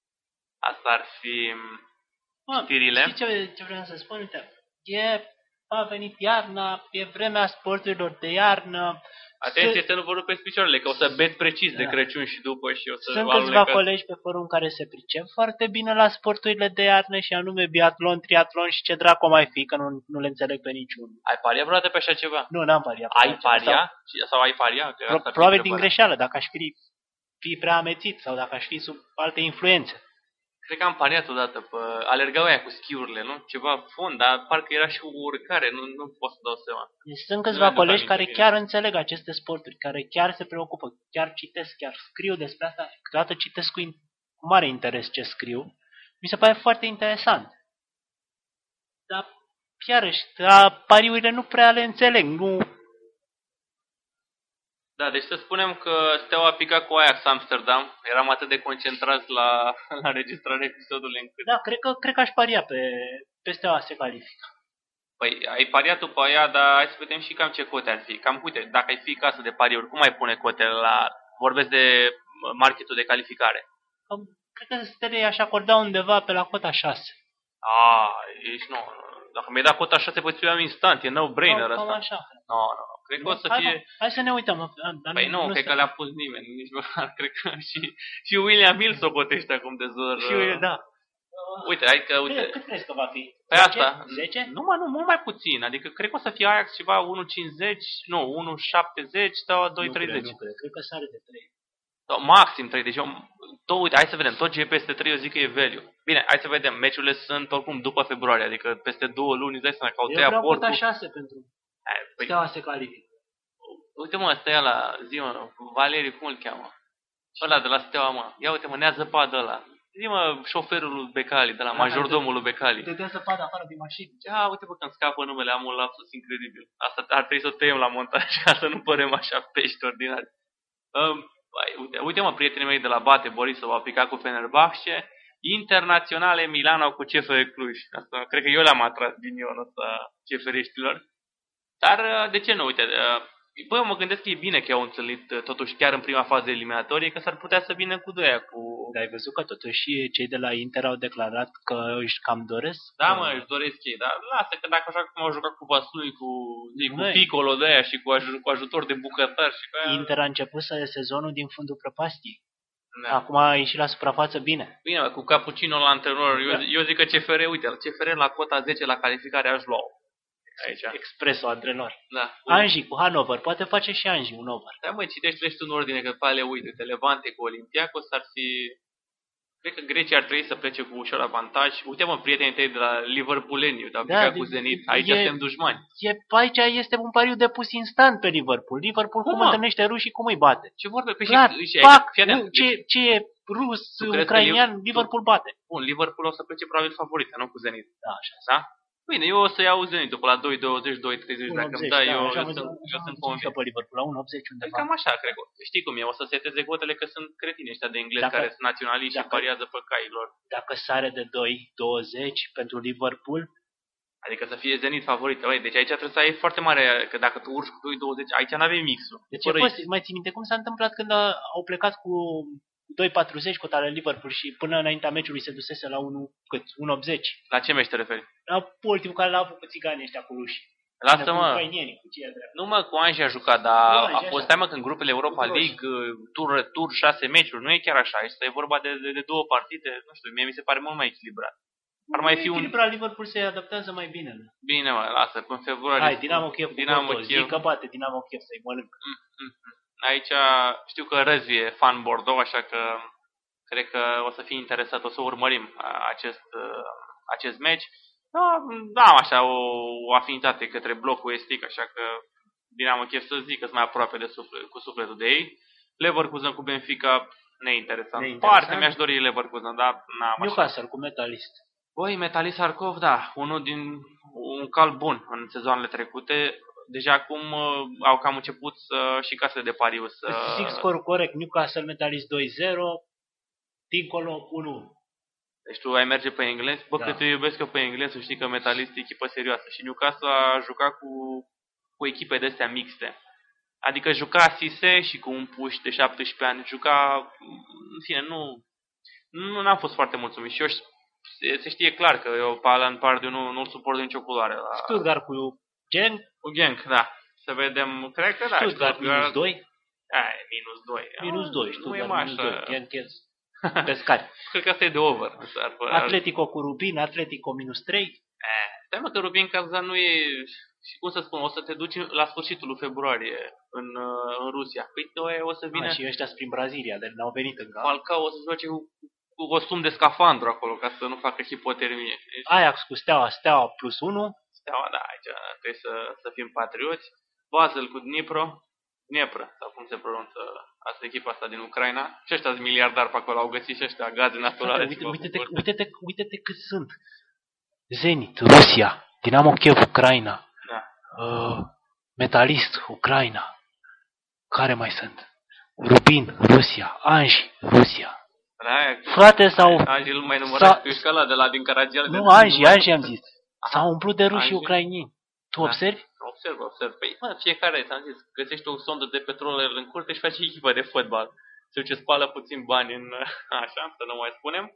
Asta ar fi... Știrile.
Știi ce, ce vreau să spun? Uite, e a venit iarna, e vremea sporturilor de iarnă.
Atenție să nu vă rupeți picioarele, că o să beți precis da. de Crăciun și după și o să
Sunt câțiva colegi pe forum care se pricep foarte bine la sporturile de iarnă și anume biatlon, triatlon și ce dracu mai fi, că nu, nu le înțeleg pe niciunul.
Ai paria vreodată pe așa ceva?
Nu, n-am pariat.
Ai paria? Sau, sau ai paria? Că
pro, probabil din greșeală, dacă aș fi, fi prea amețit sau dacă aș fi sub alte influențe.
Cred că am pariat odată pe alergau aia cu schiurile, nu? Ceva fond, dar parcă era și o urcare, nu, nu pot să dau seama.
Sunt câțiva colegi care chiar înțeleg aceste sporturi, care chiar se preocupă, chiar citesc, chiar scriu despre asta. Câteodată citesc cu, cu mare interes ce scriu. Mi se pare foarte interesant. Dar, iarăși, pariurile nu prea le înțeleg, nu...
Da, deci să spunem că Steaua a picat cu Ajax Amsterdam. Eram atât de concentrați la, la înregistrarea episodului încât...
Da, cred că, cred că aș paria pe, pe Steaua se califică.
Păi, ai pariat tu pe aia, dar hai să vedem și cam ce cote ar fi. Cam, uite, dacă ai fi casă de pariuri, cum ai pune cotele la... Vorbesc de marketul de calificare.
Cred că Stelei aș acorda undeva pe la cota șase.
A, ești nu... Dacă mi-ai dat cota șase, poți să instant, e no-brainer ăsta.
Cam așa.
Nu, nu. Cred că o să
hai,
fie...
Hai să ne uităm.
Păi nu, nu cred că le-a pus nimeni. Nici măcar, cred că și, și William Hill s-o cotește acum de zor.
Și, da.
Uite, hai că... Uite.
Cât crezi că va fi?
Pe asta.
zece?
Nu, mă, nu, mult mai puțin. Adică cred că o să fie Ajax ceva unu cincizeci, nu, unu șaptezeci sau doi treizeci.
Nu cred, cred că sare de trei.
Sau maxim trei. Deci, eu, tot, uite, hai să vedem. Tot ce e peste trei, eu zic că e value. Bine, hai să vedem. Meciurile sunt oricum după februarie. Adică peste două luni, îți dai seama că au tăiat portul.
Eu vreau cota șase pentru
păi,
Steaua se califică.
Uite mă, ăsta e ăla, zi mă, Valeriu, cum îl cheamă? Ăla de la Steaua, mă. Ia uite mă, ne-a zăpadă ăla. Zi mă, șoferul lui Becali, de la majordomul lui Becali.
Te dea zăpadă afară din mașină.
Ia uite bă, că îmi scapă numele, am un lapsus incredibil. Asta ar trebui să o tăiem la montaj ca să nu părem așa pești ordinari. Um, uite, uite mă, prietenii mei de la Bate, Borisov, au picat cu Fenerbahce. Internaționale Milano cu C F R Cluj. Asta, cred că eu le-am atras din ionul ăsta ceferiștilor. Dar de ce nu? Uite, bă, eu mă gândesc că e bine că au întâlnit totuși chiar în prima fază eliminatorie, că s-ar putea să vină cu doia cu...
Dar ai văzut că totuși cei de la Inter au declarat că își cam doresc?
Da, mă, își doresc ei, dar lasă că dacă așa cum au jucat cu Vaslui, cu, zi, cu Piccolo de aia și cu, aj cu ajutor de bucătar și cu aia...
Inter a început să sezonul din fundul prăpastiei. Da. Acum a ieșit la suprafață bine.
Bine, mă, cu Cappuccino la antrenor, eu, da. eu zic că C F R, uite, C F R la cota zece la calificare aș lua aici.
Expresul antrenor.
Da.
Anji cu Hannover, poate face și Anji un over.
Da, măi, citește tu în ordine, că pe ale uite, Levante cu Olympiacos ar fi... Cred că Grecia ar trebui să plece cu ușor avantaj. Uite, mă, prietenii tăi de la Liverpooleni, dar da, cu Zenit. Aici e, suntem dușmani.
E, aici este un pariu depus instant pe Liverpool. Liverpool cum, cum întâlnește rușii, cum îi bate?
Ce vorbe? Pe
clar,
și,
pac, și, nu, ce, ce e rus, ucrainian, Liverpool bate.
Bun, Liverpool o să plece probabil favorit, nu cu Zenit.
Da, așa.
Da? Bine, eu o să iau Zenitul pe la doi douăzeci, doi treizeci, dacă îmi dai, eu,
da,
eu, sunt, eu sunt convins.
Pe Liverpool, la unu optzeci undeva.
Cam așa, cred. Știi cum e, o să seteze cotele că sunt cretini ăștia de englezi dacă, care sunt naționaliști și pariază pe cailor.
Dacă sare de doi douăzeci pentru Liverpool,
adică să fie Zenit favorit. Deci aici trebuie să ai foarte mare, că dacă tu urci cu doi douăzeci, aici n-avem mixul.
Deci poți, mai ții minte cum s-a întâmplat când au plecat cu doi patruzeci cotele Liverpool și până înaintea meciului se dusese la unu optzeci.
La ce meci te referi?
La ultimul care l-a avut cu țiganii ăștia cu ruși.
Lasă-mă. Nu mă, cu Anji a jucat, dar a fost teamă că în grupele Europa League, tur, tur șase meciuri, nu e chiar așa. Este vorba de, de, de două partide, nu știu, mie mi se pare mult mai echilibrat. Ar mai fi un...
Echilibrat, Liverpool se adaptează mai bine. Nu?
Bine, mă, lasă, până februarie.
Hai, Dinamo Kiev,
Dinamo
Kiev. Zic că bate Dinamo Kiev să-i mănâncă. Mm,
mm, mm. Aici știu că Răzvi e fan Bordeaux, așa că cred că o să fie interesat, o să urmărim acest, acest meci. Da, da, așa, o, o afinitate către blocul estic, așa că Dinamo Kiev să zic că sunt mai aproape de suflet, cu sufletul de ei. Leverkusen cu Benfica, neinteresant.
neinteresant.
Parte mi-aș dori Leverkusen, dar n-am așa.
Newcastle cu Metalist.
Băi, Metalist Harkov, da, unul din un cal bun în sezoanele trecute. Deja acum uh, au cam început să, și casele de pariu să...
Zic scorul corect, Newcastle Metalist doi zero, dincolo unu.
Deci tu ai merge pe englez? Bă, da. Că te iubesc eu pe englez, să știi că Metalist e echipă serioasă. Și Newcastle a jucat cu, cu echipe de astea mixte. Adică juca Sise și cu un puș de șaptesprezece ani. Juca, în fine, nu... Nu n-am fost foarte mulțumit. Și eu se, se știe clar că eu pe Alan Pardew nu, nu-l suport de nicio culoare. La...
Stuttgart cu Genk.
Cu Genk, da. Să vedem, cred că da.
Stuttgart minus doi.
Ai, minus doi.
Minus doi,
Stuttgart
minus doi. Genk pescari.
Cred că asta e de over.
Atletico cu Rubin, Atletico minus trei.
Eh, stai mă că Rubin Kazan nu e... Și cum să spun, o să te duci la sfârșitul lui februarie în, în Rusia. Păi o să vină...
A, și ăștia prin Brazilia, dar n-au venit încă.
Falcao o să joace cu, cu costum de scafandru acolo, ca să nu facă hipotermie.
Ajax cu Steaua, Steaua plus unu.
Steaua, da, aici trebuie să, să fim patrioți. Basel cu Dnipro. Dnipro, sau cum se pronunță asta, echipa asta din Ucraina. Și ăștia sunt miliardari pe acolo, au găsit și ăștia gaze naturale.
Uite, uite-te, uite-te, uite-te cât sunt. Zenit, Rusia, Dinamo Kiev, Ucraina.
Da.
Uh, Metalist, Ucraina. Care mai sunt? Rubin, Rusia. Anji, Rusia.
Da,
frate, sau...
Anji îl mai numărat pe școala de la din Caragiale.
Nu, Anji, Anji am zis. S-au umplut de ruși ucrainieni. Tu
da.
observi?
Observ, observ. Păi, mă, fiecare, ți-am zis, găsești o sondă de petrol în curte și faci echipă de fotbal. Se duce, spală puțin bani în... Așa, să nu mai spunem.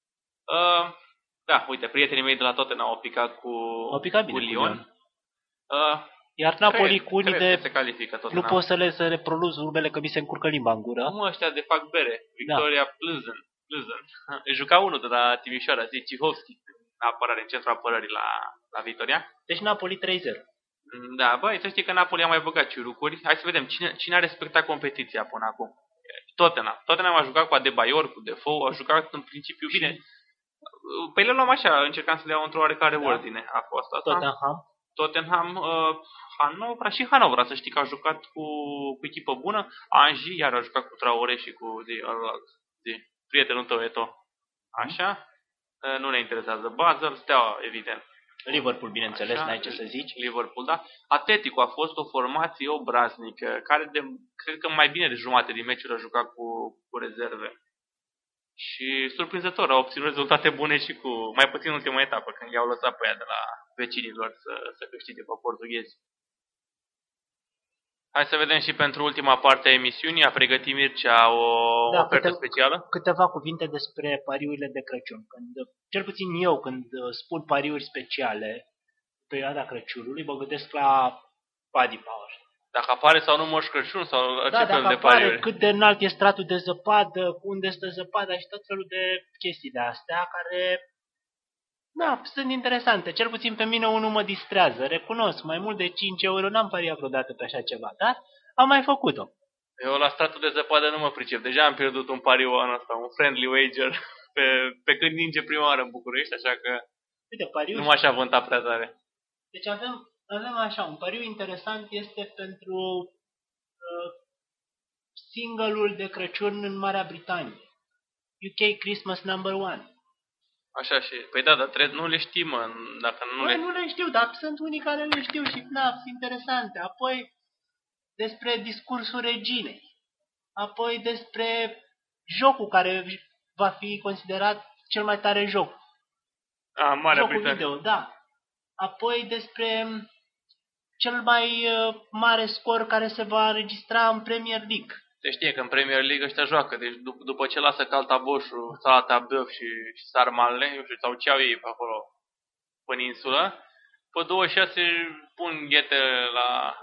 Uh, da, uite, prietenii mei de la Tottenham au picat cu,
au picat
cu
bine,
Lyon.
Lyon.
Uh,
Iar Napoli cu unii de...
se califică
nu poți să le să reproduci urbele că mi se încurcă limba în gură.
Cum ăștia de fac bere? Victoria da. Plzeň. Plzeň. Juca unul de la Timișoara, zi Cihovski, în apărare, în centrul apărării la, la Victoria.
Deci Napoli trei zero.
Da, băi, să știi că Napoli a mai băgat ciurucuri. Hai să vedem cine, cine a respectat competiția până acum. Tottenham. Tottenham a jucat cu Adebayor, cu Defoe, a jucat în principiu bine. Păi le luam așa, încercam să le iau într-o oarecare da. ordine. A fost asta.
Tottenham.
Tottenham, uh, Hanovra și Hanovra, să știi că a jucat cu, cu echipă bună. Anji, iar a jucat cu Traore și cu zi, zi, prietenul tău, Eto. Așa. Uh, nu ne interesează Basel, Steaua, evident.
Liverpool, bineînțeles,
așa,
n-ai ce să zici.
Liverpool, da. Atletico a fost o formație obraznică, care de, cred că mai bine de jumate din meciuri a jucat cu, cu rezerve. Și surprinzător, au obținut rezultate bune și cu mai puțin în ultima etapă, când i-au lăsat pe ea de la vecinilor să, să câștige pe portughezi. Hai să vedem și pentru ultima parte a emisiunii. A pregătit Mircea o da, ofertă câte, specială?
Câteva cuvinte despre pariurile de Crăciun. Când, cel puțin eu, când spun pariuri speciale, pe perioada Crăciunului, mă gândesc la Paddy Power.
Dacă apare sau nu Moș Crăciun sau
da,
ce fel de
apare,
pariuri?
Cât de înalt e stratul de zăpadă, unde stă zăpada și tot felul de chestii de astea care... Da, sunt interesante. Cel puțin pe mine unul mă distrează. Recunosc, mai mult de cinci euro n-am pariat vreodată pe așa ceva, dar am mai făcut-o.
Eu la stratul de zăpadă nu mă pricep. Deja am pierdut un pariu anul ăsta, un friendly wager, pe, pe când ninge prima oară în București, așa că
uite, pariu...
nu m-aș avânta prea tare.
Deci avem, avem așa, un pariu interesant este pentru uh, single-ul de Crăciun în Marea Britanie. U K Christmas number one.
Așa și, păi da, dar trebuie, nu le știm, mă, dacă nu
Băi,
le...
nu le știu, dar sunt unii care le știu și, da, sunt interesante. Apoi, despre discursul reginei. Apoi, despre jocul care va fi considerat cel mai tare joc.
A, Marea
Jocul
Britanie.
video, da. Apoi, despre cel mai uh, mare scor care se va înregistra în Premier League.
Se știe că în Premier League ăștia joacă, deci dup- după ce lasă Caltaboșul, Salata Băf și, și Sarmale, eu știu, sau ce au ei pe acolo, pe insulă, pe douăzeci și șase pun ghete la,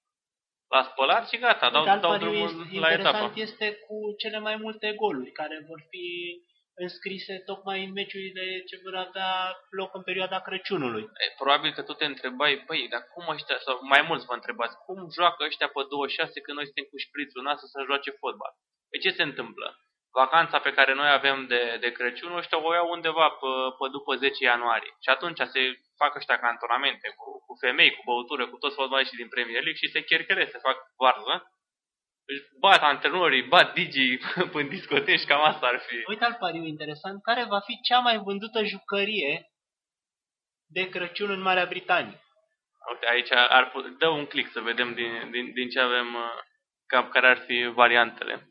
la spălat și gata, dau, dau drumul la etapă.
Interesant este cu cele mai multe goluri care vor fi înscrise tocmai în meciurile ce vor avea loc în perioada Crăciunului.
E, probabil că tu te întrebai, băi, dar cum ăștia, sau mai mulți vă întrebați, cum joacă ăștia pe douăzeci și șase când noi suntem cu șprițul în să joace fotbal? Păi ce se întâmplă? Vacanța pe care noi avem de, de Crăciun, ăștia o iau undeva pe, pe după zece ianuarie. Și atunci se fac ăștia cantonamente cu, cu femei, cu băutură, cu toți fotbaliștii din Premier League și se cherchere, se fac varză. Își bat antrenorii, bat digii în discoteci, cam asta ar fi.
Uite al pariu interesant, care va fi cea mai vândută jucărie de Crăciun în Marea Britanie?
Uite, aici ar put- dă un click să vedem din, din, din ce avem, cam care ar fi variantele.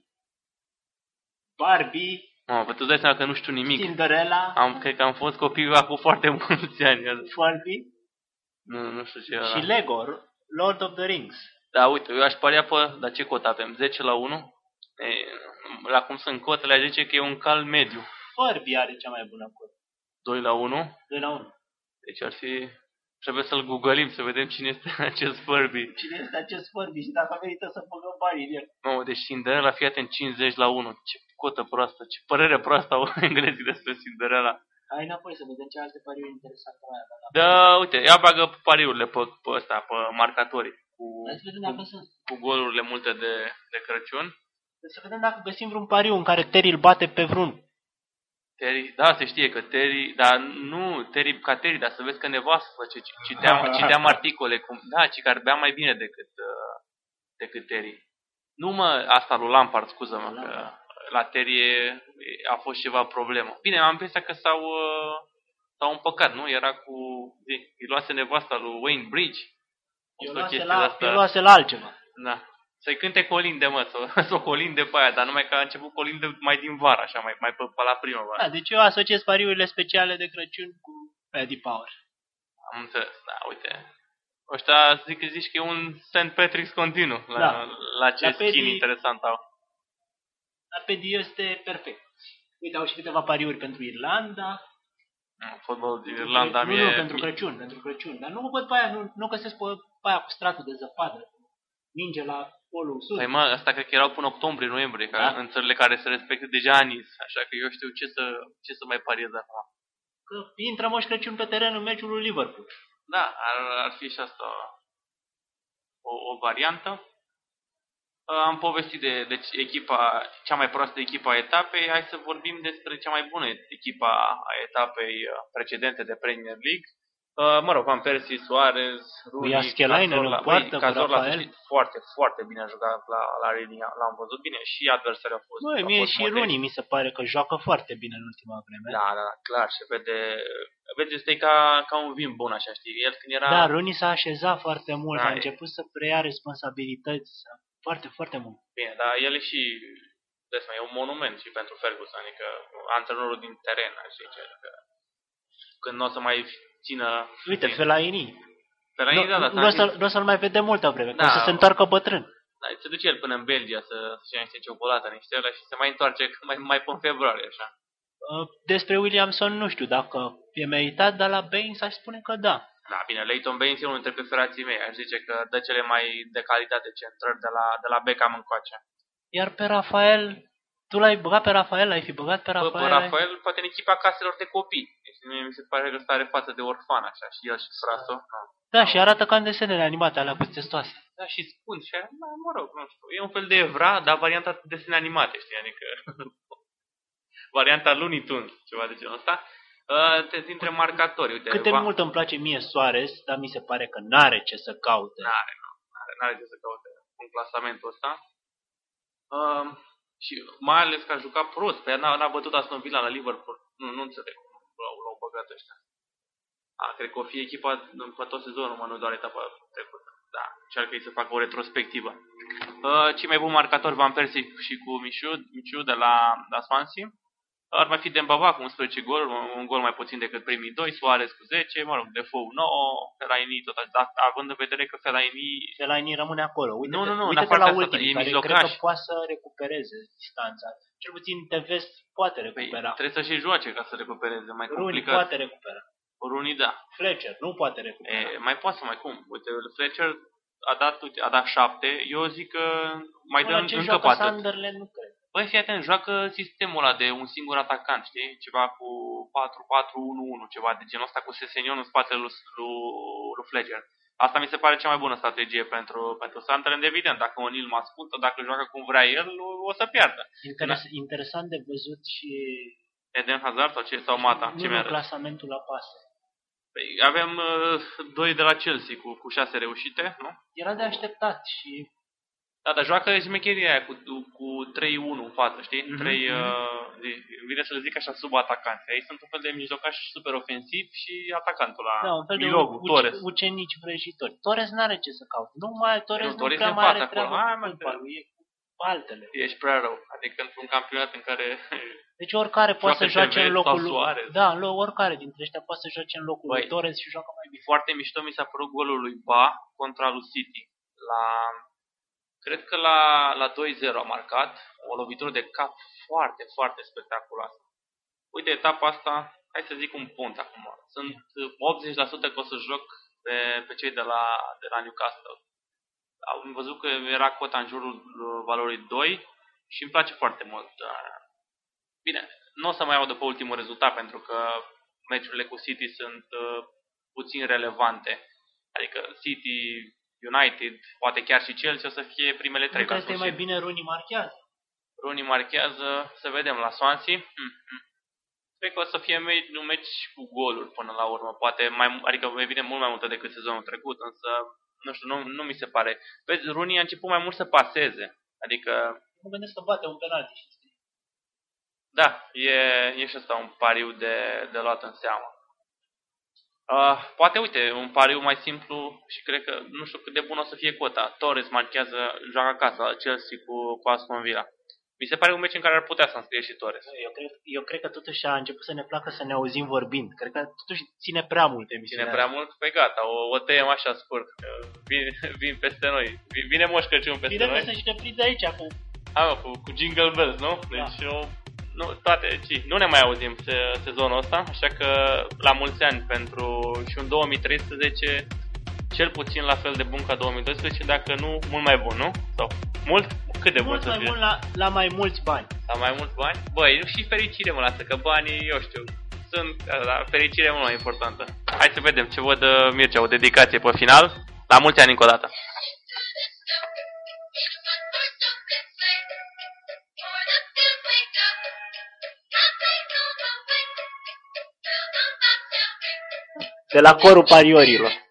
Barbie,
Mă, tu îți dai seama că nu știu nimic.
Cinderella,
Am, cred că am fost copii acum foarte mulți ani.
Barbie
Nu, nu știu ce
și
era.
Lego, Lord of the Rings.
Da, uite, eu aș paria pe... Dar ce cot avem? zece la unu? E, la cum sunt cotele, aș zice că e un cal mediu.
Barbie are cea mai bună cotă.
doi la unu?
doi la unu.
Deci ar fi... Trebuie să-l googlim, să vedem cine este acest Furby.
Cine este acest Furby și dacă merită să băgăm banii în el.
Nu, deci Cinderella, fii atent, cincizeci la unu. Ce cotă proastă, ce părere proastă au englezii despre Cinderella.
Hai înapoi să vedem ce alte pariuri interesante mai avem.
Da, uite, ia bagă pariurile pe, pe ăsta, pe marcatorii. Cu,
Hai să vedem dacă sunt.
cu golurile multe de, de Crăciun.
Să vedem dacă găsim vreun pariu în care Terry îl bate pe vreun.
Terry, da, se știe că Terry, dar nu Terry ca Terry, dar să vezi că nevastă face, citeam, citeam articole, cum, da, ci că ar bea mai bine decât, uh, decât Terry. Nu mă, asta lui Lampard, scuză-mă, că la Terry a fost ceva problemă. Bine, am impresia că s-au, uh, s-au împăcat, nu? Era cu, îi luase nevasta lui Wayne Bridge.
Eu luase la, asta, luase la altceva.
Da. Să-i cânte colinde, mă, să, să o colinde pe aia, dar numai că a început colinde mai din vară, așa, mai, mai pe, pe la primăvară.
Da, deci eu asociez pariurile speciale de Crăciun cu Paddy Power.
Am înțeles, da, uite. Ăștia zic că zici că e un Saint Patrick's continuu, la,
da.
la ce
la
skin
Paddy,
interesant au.
La Paddy este perfect. Uite, au și câteva pariuri pentru Irlanda.
Fotbalul din Irlanda
nu,
mie...
Nu, pentru Crăciun, pentru Crăciun. Dar nu văd pe aia, nu, nu găsesc pe, pe aia cu stratul de zăpadă. Minge la polul sus.
Păi mă, asta cred că erau până octombrie, noiembrie, da? În țările care se respectă deja anis. Așa că eu știu ce să, ce să mai pariez acum.
Că intră Moș Crăciun pe teren în meciul lui Liverpool.
Da, ar, ar fi și asta o, o variantă. Am povestit de deci, echipa, cea mai proastă echipa a etapei. Hai să vorbim despre cea mai bună echipa a etapei precedente de Premier League. Uh, mă rog, Van Persie, Suarez, Rooney, Cazorla, Cazorla foarte, foarte bine a jucat la, la Rooney, l-am văzut bine și adversarii au fost.
Băi, mie și Rooney mi se pare că joacă foarte bine în ultima vreme.
Da, da, clar, se vede, vede, este ca, ca un vin bun, așa, știi, el când era...
Da, Rooney s-a așezat foarte mult,
da,
a început să preia responsabilități, foarte, foarte mult.
Bine, dar el e și, desma, e un monument și pentru Ferguson, adică antrenorul din teren, aș zice, că când nu o să mai țină...
Uite, Fellaini.
Fellaini,
no,
da, da.
Nu o să, să-l mai vedem multă vreme,
da,
că să se întoarcă bătrân.
Da, se duce el până în Belgia să, să-și ia niște ciocolată, niște ăla și se mai întoarce mai, mai până februarie, așa.
Despre Williamson nu știu dacă e meritat, dar la Baines aș spune că da.
Da, bine, Leighton Baines e unul dintre preferații mei. Aș zice că dă cele mai de calitate centrări de la, de la Beckham încoace.
Iar pe Rafael, tu l-ai băgat pe Rafael? L-ai fi băgat pe Rafael?
Pe, pe Rafael, poate în echipa caselor de copii. Deci mi se pare că ăsta are față de orfan, așa, și el și frasul. No.
Da, și arată ca în desenele animate alea cu testoase.
Da, și spun, și da, mă rog, nu știu, e un fel de Evra, dar varianta de desene animate, știi, adică varianta Looney Tunes, ceva de genul ăsta. Uh, dintre marcatori, uite.
Cât de va... mult îmi place mie Suarez, dar mi se pare că n-are ce să caute.
N-are, n-are, n-are ce să caute în clasamentul ăsta. Uh, și mai ales că a jucat prost, pe ea n-a, n-a bătut Aston Villa la Liverpool. Nu, nu înțeleg cum l-au, l-au băgat ăștia. A, cred că o fi echipa pe tot sezonul, mă, nu doar etapa trecută. Da, încearcă ei să facă o retrospectivă. Uh, cei mai buni marcatori, Van Persie și cu Michu, Michu de la, la Swansea. Ar mai fi Dembaba cu unsprezece goluri, un gol mai puțin decât primii doi, Suarez cu zece, mă rog, Defoe nouă, Fellaini tot așa, având în vedere că Fellaini...
Fellaini rămâne acolo. Uite
nu, nu, nu,
uite-te la ultimii, care
mijlocaș.
cred că poate să recupereze distanța. Cel puțin Tevez poate recupera.
Păi, trebuie să și joace ca să recupereze, mai
Rooney
complicat.
poate recupera.
Rooney, da.
Fletcher nu poate recupera.
E, mai poate să mai cum. Uite, Fletcher a dat, uite, a dat șapte, eu zic că mai dă încă patru.
Sunderland nu cred.
Băi, fii atent, joacă sistemul ăla de un singur atacant, știi? Ceva cu patru patru unu unu, ceva de genul ăsta cu Sessegnon în spatele lui, lui, lui Fletcher. Asta mi se pare cea mai bună strategie pentru, pentru Sunderland, evident. Dacă O'Neill mă ascultă, dacă joacă cum vrea el, o să piardă.
Interes, interesant de văzut și...
Eden Hazard sau ce? Sau Mata?
Nu, nu, clasamentul la pase.
Păi, avem uh, doi de la Chelsea cu, cu șase reușite, nu?
Era de așteptat și...
Da, dar joacă șmecheria aia cu, cu trei unu în față, știi?
Mm-hmm.
trei, uh, vine să le zic așa, sub atacanți. Ei sunt un fel de mijlocași super ofensiv și atacantul la
da, un fel
Milogu,
de
Torres.
ucenici vrăjitori. Torres n-are ce să caute. Nu mai Torres nu,
Torres
prea mai are treabă cu fotbalul. E cu altele.
Ești prea rău. Adică într-un campionat în care...
Deci oricare poate să joace în locul lui. Da, oricare dintre ăștia poate să joace în locul Băi, lui Torres și joacă mai bine.
Foarte mișto mi s-a părut golul lui Ba contra lui City. La... Cred că la, la doi zero a marcat o lovitură de cap foarte, foarte spectaculoasă. Uite, etapa asta hai să zic un punct acum. Sunt optzeci la sută că o să joc pe, pe cei de la, de la Newcastle. Am văzut că era cota în jurul valorii doi și îmi place foarte mult. Bine, nu o să mai iau după ultimul rezultat pentru că meciurile cu City sunt uh, puțin relevante. Adică City, United, poate chiar și Chelsea o să fie primele trei.
Nu cred că e mai bine Rooney marchează.
Rooney marchează, să vedem la Swansea. Mm-hmm. Cred că o să fie un meci cu goluri până la urmă. Poate mai, adică evident mult mai multă decât sezonul trecut, însă nu știu, nu, nu mi se pare. Vezi, Rooney a început mai mult să paseze. Adică...
Nu gândesc să bate un penalti.
Da, e, e și ăsta un pariu de, de luat în seamă. Uh, poate, uite, un pariu mai simplu și cred că, nu știu cât de bun o să fie cota. Torres marchează, joacă acasă la Chelsea cu, cu Aston Villa. Mi se pare un meci în care ar putea să înscrie și Torres.
Eu cred, eu cred că totuși a început să ne placă să ne auzim vorbind. Cred că totuși ține prea mult emisiunea.
Ține prea mult? Păi gata, o, o tăiem așa scurt. Vin, vin peste noi. Vine Moș Crăciun peste
Bine,
noi.
Bine, să-și ne prinde aici cu...
A, cu, cu Jingle Bells, nu? Deci da. o, nu, toate, ci, nu ne mai auzim se, sezonul ăsta, așa că la mulți ani pentru și un două mii treisprezece cel puțin la fel de bun ca două mii doisprezece, dacă nu mult mai bun, nu? Sau mult? Cât de
mult
bun
mai
să fie?
mult la, la mai mulți bani.
La mai mulți bani? Băi, și fericire mă lasă, că banii, eu știu, sunt, da, fericire mult mai importantă. Hai să vedem ce văd Mircea, o dedicație pe final. La mulți ani încă o dată.
De la corul pariorilor.